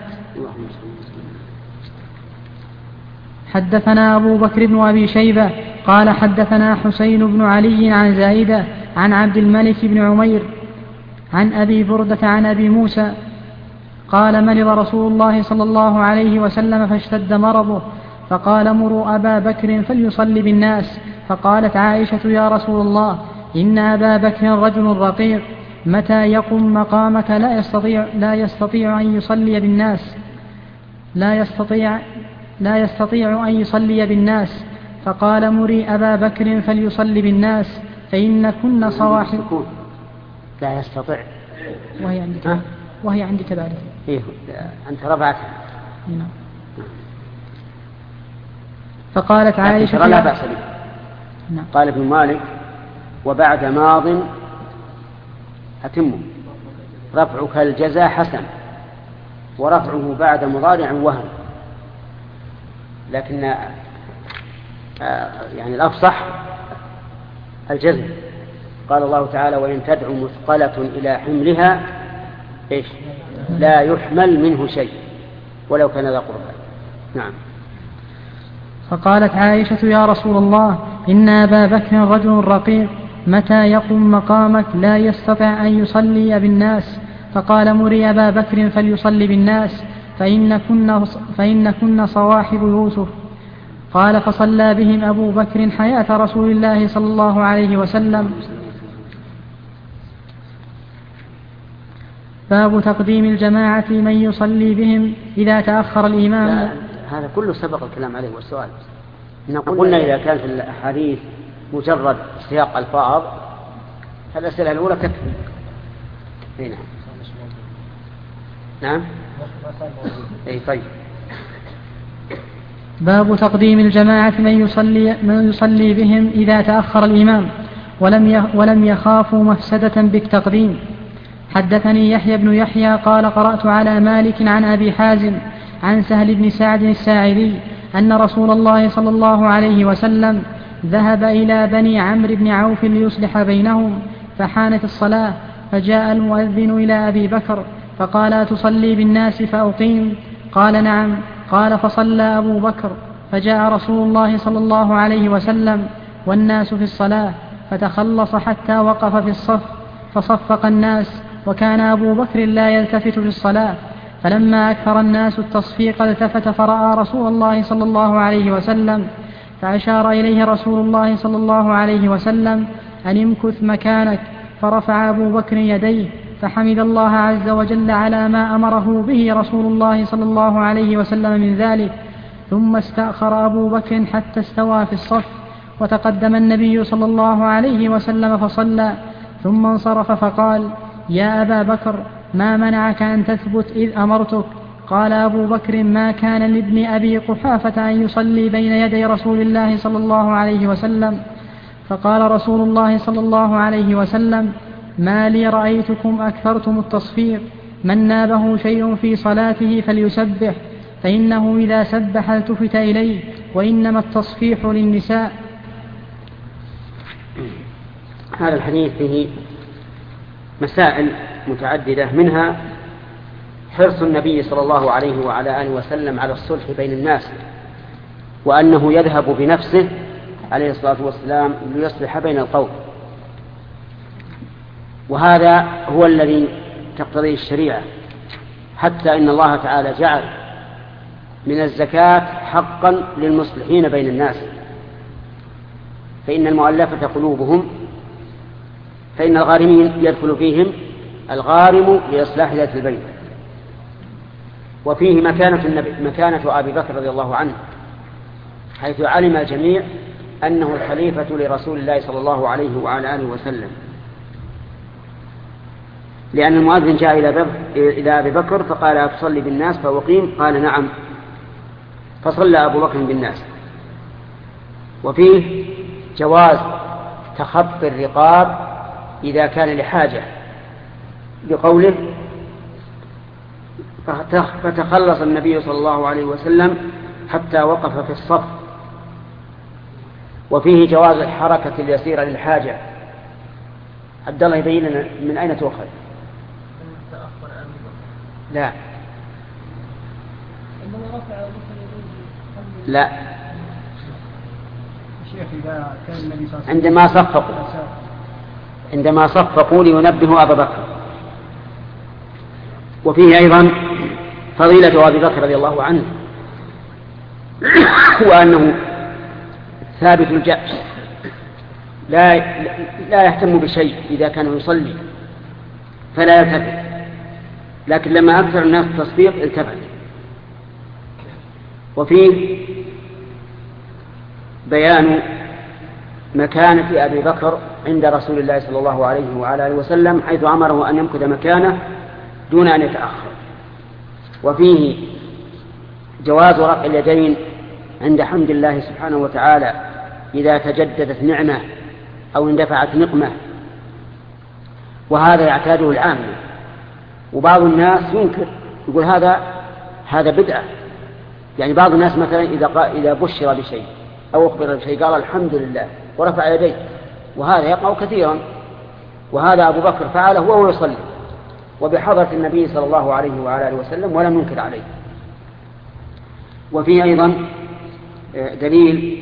حدثنا أبو بكر بن أبي شيبة قال: حدثنا حسين بن علي عن زائدة عن عبد الملك بن عمير عن أبي بردة عن أبي موسى قال: مرض رسول الله صلى الله عليه وسلم فاشتد مرضه، فقال: مروا أبا بكر فليصلي بالناس. فقالت عائشة: يا رسول الله، إن أبا بكر رجل رقيق، متى يقم مقامك لا يستطيع, لا يستطيع أن يصلي بالناس لا يستطيع, لا يستطيع أن يصلي بالناس. فقال: مري أبا بكر فليصلي بالناس، فإن كن صواحب. لا يستطيع وهي عندي كذلك. وهي عندي كذلك. إيه أنت رفعتها. نعم. فقالت عائشة: لا بأس به. نعم. قال ابن مالك: وبعد ماض أتم، رفعك الجزاء حسن، ورفعه بعد مضارع وهن، لكن آه يعني الأفصح الجزم. قال الله تعالى: وإن تدعو مثقلة إلى حملها إيش لا يحمل منه شيء ولو كان ذا قربى. نعم. فقالت عائشة: يا رسول الله، إن أبا بكر رجل رقيق، متى يقوم مقامك لا يستطيع أن يصلي بالناس. فقال: مري أبا بكر فليصلي بالناس، فإن كن, فإن كن صواحب يوسف. قال: فصلى بهم أبو بكر حياة رسول الله صلى الله عليه وسلم. باب تقديم الجماعة من يصلي بهم إذا تأخر الإمام. هذا كله سبق الكلام عليه والسؤال. قلنا إذا كان في الحديث مجرد سياق الفاظ الأسئلة الأولى تكفي. هنا. نعم. أي طيب. باب تقديم الجماعة من يصلي, من يصلي بهم إذا تأخر الإمام ولم ولم يخافوا مفسدة بالتقديم. حدثني يحيى بن يحيى قال: قرأت على مالك عن أبي حازم عن سهل بن سعد الساعدي أن رسول الله صلى الله عليه وسلم ذهب إلى بني عمرو بن عوف ليصلح بينهم، فحانت الصلاة، فجاء المؤذن إلى أبي بكر فقال: تصلي بالناس فأقيم؟ قال: نعم. قال فصلى أبو بكر، فجاء رسول الله صلى الله عليه وسلم والناس في الصلاة، فتخلص حتى وقف في الصف فصفق الناس، وكان أبو بكر لا يلتفت في الصلاة. فلما أكثر الناس التصفيق التفت فرأى رسول الله صلى الله عليه وسلم، فأشار إليه رسول الله صلى الله عليه وسلم أن امكث مكانك، فرفع أبو بكر يديه فحمد الله عز وجل على ما أمره به رسول الله صلى الله عليه وسلم من ذلك، ثم استأخر أبو بكر حتى استوى في الصف، وتقدم النبي صلى الله عليه وسلم فصلى، ثم انصرف فقال: يا أبا بكر، ما منعك أن تثبت إذ أمرتك؟ قال أبو بكر: ما كان لابن أبي قحافة أن يصلي بين يدي رسول الله صلى الله عليه وسلم. فقال رسول الله صلى الله عليه وسلم: ما لي رأيتكم أكثرتم التصفيق، من نابه شيء في صلاته فليسبح، فإنه إذا سبح التفت إليه، وإنما التصفيح للنساء. هذا الحديث فيه مسائل متعددة، منها حرص النبي صلى الله عليه وعلى آله وسلم على الصلح بين الناس، وأنه يذهب بنفسه عليه الصلاة والسلام ليصلح بين القوم، وهذا هو الذي تقتضيه الشريعة، حتى إن الله تعالى جعل من الزكاة حقا للمصلحين بين الناس، فإن المؤلفة قلوبهم، فإن الغارمين يدخل فيهم الغارم لإصلاح ذات البين. وفيه مكانة, النبي مكانة أبي بكر رضي الله عنه، حيث علم الجميع أنه الخليفة لرسول الله صلى الله عليه وعلى آله وسلم، لأن المؤذن جاء إلى أبي بكر فقال: أتصلي بالناس فأقيم؟ قال: نعم. فصلى أبو بكر بالناس. وفيه جواز تخطي الرقاب إذا كان لحاجة، بقوله: فتخلص النبي صلى الله عليه وسلم حتى وقف في الصف. وفيه جواز الحركة اليسيرة للحاجة. عبد الله يبين لنا من أين تؤخذ؟ لا لا عندما صفقوا عندما صفقوا لينبهوا أبا بكر. وفيه أيضا فضيلة أبي بكر رضي الله عنه، وأنه ثابت الجأش، لا لا يهتم بشيء إذا كان يصلي فلا يلتفت، لكن لما أكثر الناس التصفيق التفت. وفيه بيان مكانة أبي بكر عند رسول الله صلى الله عليه وعلى آله وسلم، حيث أمره أن يمكث مكانه دون أن يتأخر. وفيه جواز رفع اليدين عند حمد الله سبحانه وتعالى إذا تجددت نعمة أو اندفعت نقمة، وهذا يعتاده العامة. وبعض الناس ينكر، يقول هذا هذا بدعة. يعني بعض الناس مثلا إذا إذا بشر بشيء أو أخبر بشيء قال الحمد لله ورفع يديه، وهذا يقع كثيرا، وهذا أبو بكر فعله وهو يصلي وبحضرة النبي صلى الله عليه وعلى آله وسلم ولم ينكر عليه. وفيه أيضا دليل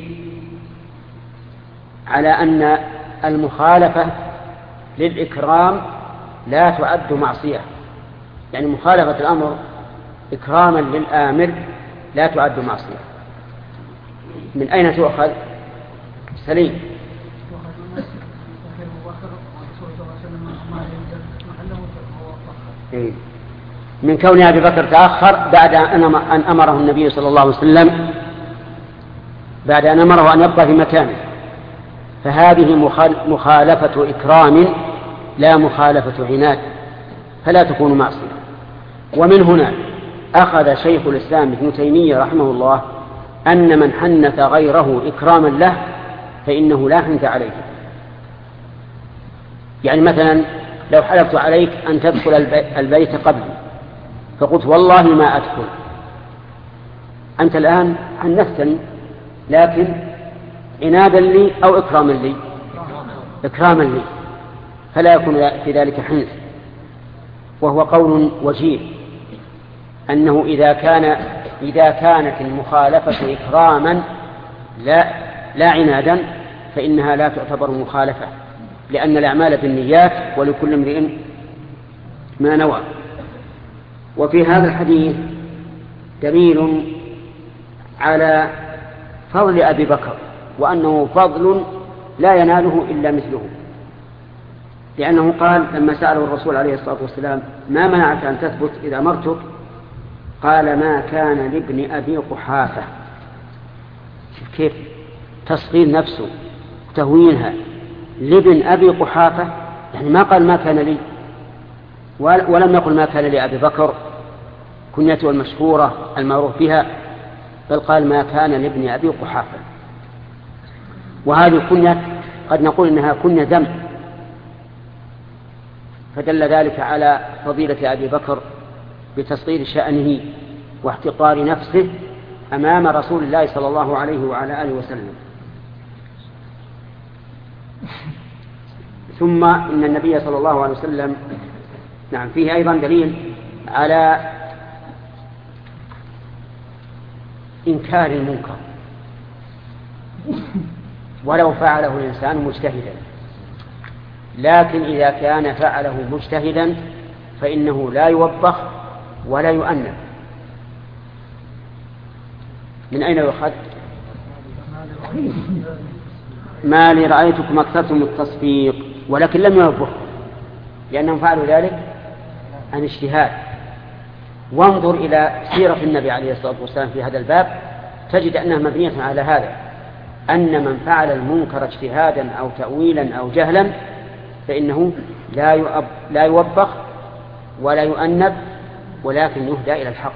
على أن المخالفة للإكرام لا تعد معصية، يعني مخالفة الأمر إكراما للآمر لا تعد معصية. من أين تؤخذ؟ سليم. من كون أبي بكر تأخر بعد أن أمره النبي صلى الله عليه وسلم، بعد أن أمره أن يبقى في مكانه، فهذه مخالفة إكرام لا مخالفة عناد، فلا تكون معصية. ومن هنا أخذ شيخ الإسلام ابن تيمية رحمه الله أن من حنث غيره إكراما له فإنه لا حنث عليه. يعني مثلا لو حلفت عليك أن تدخل البيت قبلي فقلت والله ما أدخل، أنت الآن حنثتني، لكن عنادا لي أو إكراما لي؟ إكراما لي، فلا يكون في ذلك حنث. وهو قول وجيه أنه إذا كان إذا كانت المخالفة إكراما لا, لا عنادا فإنها لا تعتبر مخالفة، لأن الأعمال بالنيات ولكل امرئ ما نوى. وفي هذا الحديث دليل على فضل أبي بكر، وأنه فضل لا يناله إلا مثله، لأنه قال لما سأله الرسول عليه الصلاة والسلام ما منعك أن تثبت إذا أمرتك؟ قال ما كان لابن أبي قحافة. كيف تصغير نفسه وتهوينها، لابن أبي قحافة، يعني ما قال ما كان لي، ولم يقل ما كان لأبي بكر كنيته المشهورة المعروف بها، بل قال ما كان لابن أبي قحافة. وهذه الكنية قد نقول إنها كنية ذم، فدل ذلك على فضيلة أبي بكر بتصغير شأنه واحتقار نفسه أمام رسول الله صلى الله عليه وعلى آله وسلم. ثم إن النبي صلى الله عليه وسلم نعم فيه أيضا دليل على إنكار المنكر ولو فعله الإنسان مجتهدا، لكن إذا كان فعله مجتهدا فإنه لا يوبخ ولا يؤنب. من أين يؤخذ؟ ما لي رأيتكم أكثرتم التصفيق، ولكن لم يوبخ لأنهم فعلوا ذلك عن اجتهاد. وانظر إلى سيرة النبي عليه الصلاة والسلام في هذا الباب تجد أنها مبنية على هذا، أن من فعل المنكر اجتهادا أو تأويلا أو جهلا فإنه لا يؤب لا يوبخ ولا يؤنب، ولكن يهدى إلى الحق.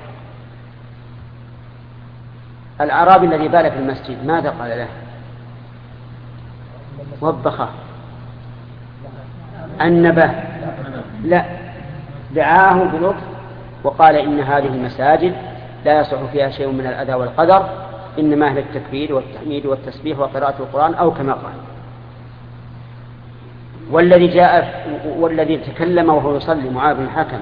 الأعرابي الذي بال في المسجد ماذا قال له؟ وبخه؟ أنبه؟ لا، دعاه بلطف وقال إن هذه المساجد لا يصح فيها شيء من الأذى والقدر، إنما أهل التكبير والتحميد والتسبيح وقراءة القرآن أو كما قال. والذي جاء والذي تكلم وهو يصلي معاذ بن الحكم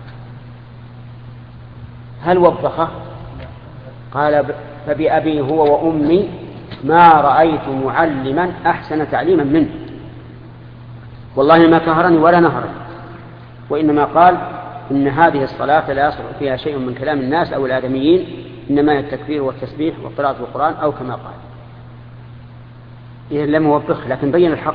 هل وبخه؟ قال فبأبي هو وأمي ما رأيت معلما أحسن تعليما منه، والله ما كهرني ولا نهرني، وإنما قال إن هذه الصلاة لا يصح فيها شيء من كلام الناس أو الآدميين، إنما التكبير والتسبيح وقراءة القرآن أو كما قال. إذن لم يوبخ لكن بين الحق.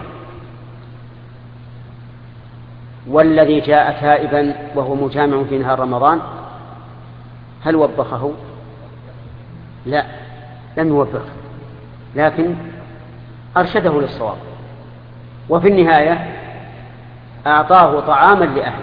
والذي جاء تائبا وهو مجامع في نهار رمضان هل وبخه؟ لا، لم يوبخ، لكن أرشده للصواب. وفي النهاية أعطاه طعاما لأهله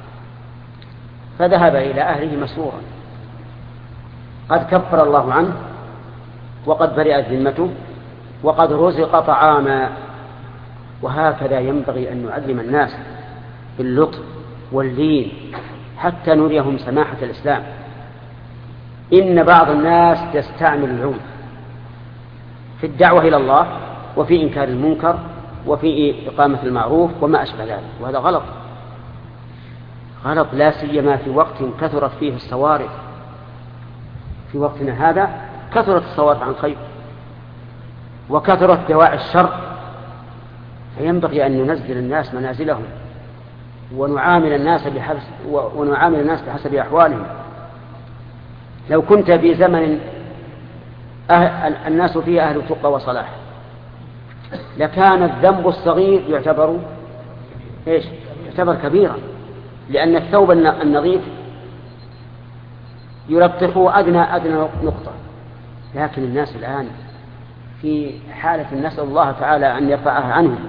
فذهب إلى أهله مسرورا، قد كفر الله عنه وقد برئت ذمته وقد رزق طعاما. وهكذا ينبغي أن نعلم الناس باللطف واللين حتى نريهم سماحة الإسلام. إن بعض الناس يستعمل العنف في الدعوة إلى الله وفي إنكار المنكر وفي إقامة المعروف وما أشبه ذلك، وهذا غلط غلط لا سيما في وقت كثرت فيه الصوارف. في وقتنا هذا كثرت الصوارف عن خير وكثرت دواعي الشر، فينبغي أن ننزل الناس منازلهم ونعامل الناس بحسب ونعامل الناس بحسب أحوالهم. لو كنت في زمن أهل الناس فيه أهل تقى وصلاح لكان الذنب الصغير يعتبر إيش؟ يعتبر كبيرا، لأن الثوب النظيف يلطخه أدنى أدنى نقطة. لكن الناس الآن في حالة نسأل الله تعالى أن يرفعها عنهم،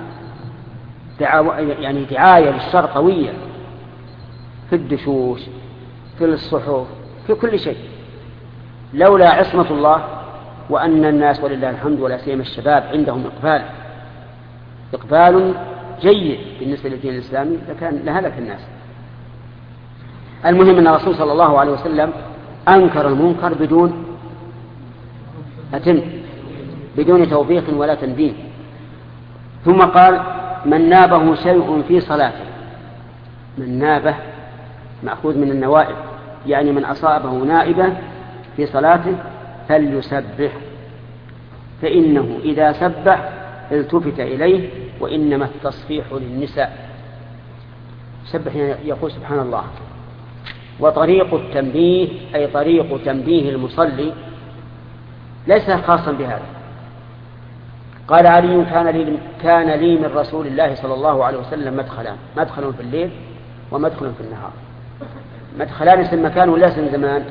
يعني دعاية للشر قوية في الدشوش في الصحف في كل شيء، لولا عصمة الله وأن الناس ولله الحمد ولا سيما الشباب عندهم إقبال إقبال جيد بالنسبة للدين الإسلامي لكان لهلك الناس. المهم أن الرسول صلى الله عليه وسلم أنكر المنكر بدون أتم بدون توبيخ ولا تنبيه. ثم قال من نابه شيء في صلاته، من نابه مأخوذ من النوائب، يعني من أصابه نائبة في صلاته فليسبح، فإنه إذا سبح التفت إليه، وإنما التصفيح للنساء. سبح يقول سبحان الله. وطريق التنبيه أي طريق تنبيه المصلي ليس خاصا بهذا. قال علي كان لي, كان لي من رسول الله صلى الله عليه وسلم مدخلان، مدخل في الليل ومدخل في النهار. مدخلان اسم مكان ولا اسم زمان؟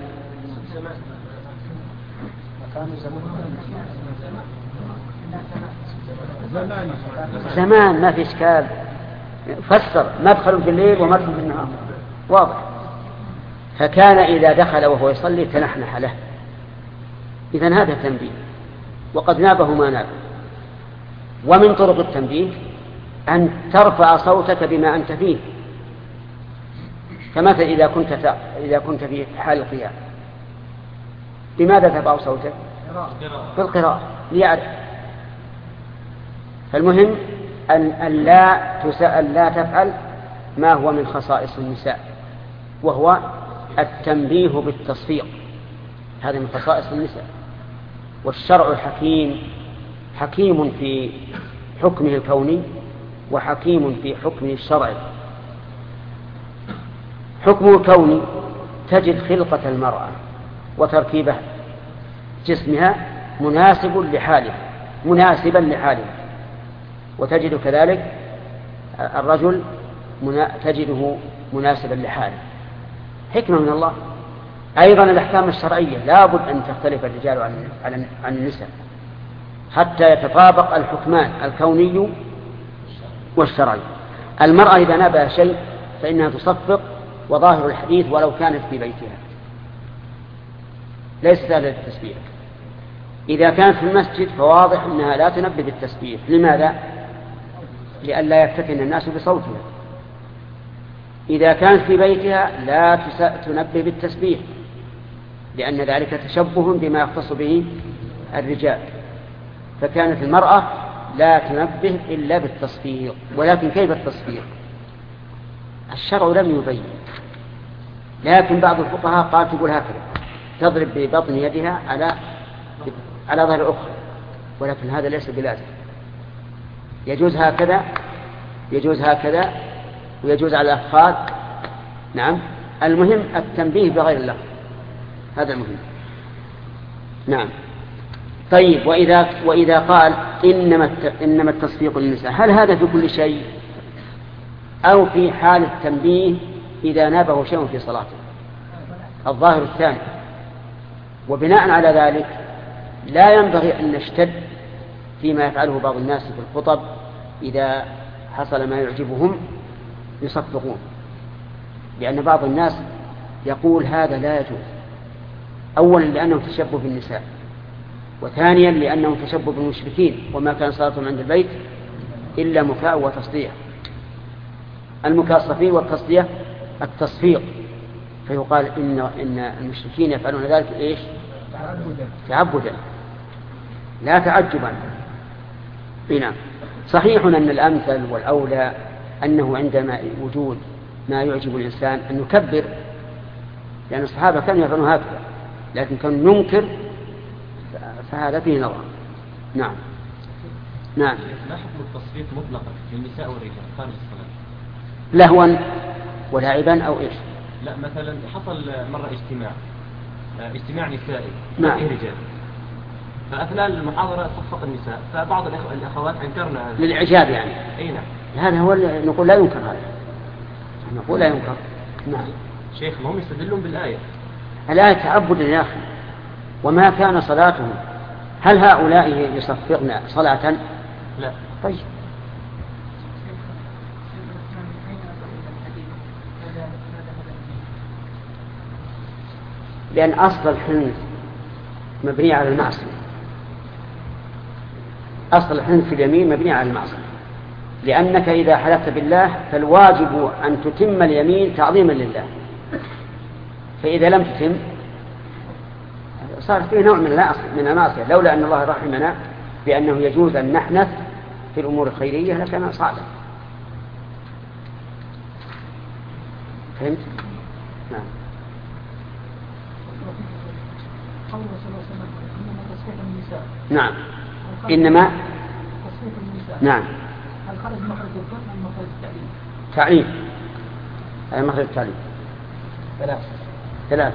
زمان ما في إشكال. فسر مدخل في الليل ومدخل في النهار واضح. فكان إذا دخل وهو يصلي تنحنح له، إذن هذا تنبيه، وقد نابه ما نابه. ومن طرق التنبيه أن ترفع صوتك بما أنت فيه، كمثل إذا كنت إذا كنت في حال القيام بماذا ترفع صوتك؟ بالقراءة ليعرف. فالمهم أن لا تسأل لا تفعل ما هو من خصائص النساء، وهو التنبيه بالتصفيق. هذا من خصائص النساء. والشرع حكيم، حكيم في حكمه الكوني وحكيم في حكمه الشرعي. حكمه الكوني تجد خلقة المرأة وتركيبه جسمها مناسب لحاله مناسبا لحاله، وتجد كذلك الرجل تجده مناسبا لحاله. حكمة من الله. أيضا الأحكام الشرعية لا بد أن تختلف الرجال عن عن النساء حتى يتطابق الحكمان الكوني والشرعي. المرأة إذا نابها شيء فإنها تصفق، وظاهر الحديث ولو كانت في بيتها ليست هذا التسبيح. إذا كانت في المسجد فواضح أنها لا تنبه بالتسبيح. لماذا؟ لئلا يفتتن الناس بصوتها. إذا كانت في بيتها لا تنبه بالتسبيح، لأن ذلك تشبه بما يختص به الرجال. فكانت المرأة لا تنبه إلا بالتصفيق. ولكن كيف التصفيق؟ الشرع لم يبين، لكن بعض الفقهاء قال تقول هكذا، تضرب ببطن يدها على على ظهر الأخرى، ولكن هذا ليس بلازم. يجوز هكذا، يجوز هكذا، ويجوز على الأفخاذ. نعم، المهم التنبيه بغير اللفظ، هذا المهم. نعم. طيب، وإذا وإذا قال إنما إنما التصفيق للنساء، هل هذا في كل شيء أو في حال التنبيه إذا نابه شيء في صلاته؟ الظاهر الثاني. وبناء على ذلك لا ينبغي أن نشتد فيما يفعله بعض الناس في الخطب، إذا حصل ما يعجبهم يصفقون، لأن بعض الناس يقول هذا لا يجوز. أولا لأنه تشبه بالنساء، وثانيا لأنه تشبه بالمشركين، وما كان صلاتهم عند البيت إلا مكاء وتصديع. المكاء الصفي والتصديع التصفيق. فيقال إن, إن المشركين يفعلون ذلك إيش؟ تعبدا لا تعجبا. نعم. صحيح أن الأمثل والأولى أنه عندما وجود ما يعجب الإنسان أن نكبر، لأن الصحابة كانوا يفعلون هكذا، لكن كانوا ننكر، فهذا فيه نظر. نعم. نعم. ما حكم التصفيق مطلقا للنساء والرجال خارج الصلاة؟ لهوا ولعبا أو إيش؟ لا، مثلا حصل مرة اجتماع اجتماع نسائي مع رجال، فأثناء المحاضرة صفق النساء، فبعض الأخوات أنكرنا للإعجاب يعني. أي نعم. هذا هو اللي نقول لا ينكر، هذا نقول لا ينكر. نعم. شيخ، ما هم يستدلون بالآية. الآية تعبد يا أخي، وما كان صلاتهم. هل هؤلاء يصفقن صلاة؟ لا. طيب. لأن أصل الحنث مبني على المعصية. أصل الحنث في اليمين مبني على المعصية، لأنك إذا حلفت بالله فالواجب أن تتم اليمين تعظيما لله، فإذا لم تتم صار فيه نوع من المعصية. لولا أن الله رحمنا بأنه يجوز أن نحنث في الأمور الخيرية لكان صعبا. فهمت؟ نعم. قول صلى الله عليه وسلم إنما تصفيق النساء. نعم. إنما تصفيق النساء. نعم. هل خرج مخرج الضرب أم مخرج التعليم؟ تعليم. أي مخرج التعليم. ثلاثة. ثلاثة.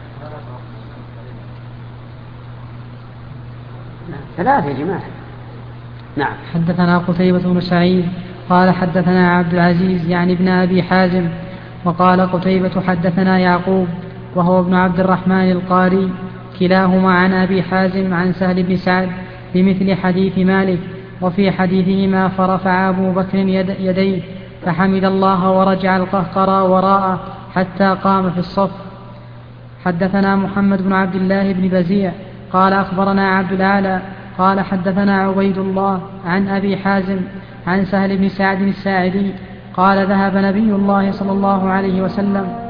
ثلاثة يا جماعة. نعم. حدثنا قتيبة بن سعيد قال حدثنا عبد العزيز يعني ابن أبي حازم، وقال قتيبة حدثنا يعقوب وهو ابن عبد الرحمن القاري، كلاهما عن أبي حازم عن سهل بن سعد بمثل حديث مالك، وفي حديثهما فرفع أبو بكر يد يديه فحمد الله ورجع القهقرى وراءه حتى قام في الصف. حدثنا محمد بن عبد الله بن بزيع قال أخبرنا عبد الأعلى قال حدثنا عبيد الله عن أبي حازم عن سهل بن سعد الساعدي قال ذهب نبي الله صلى الله عليه وسلم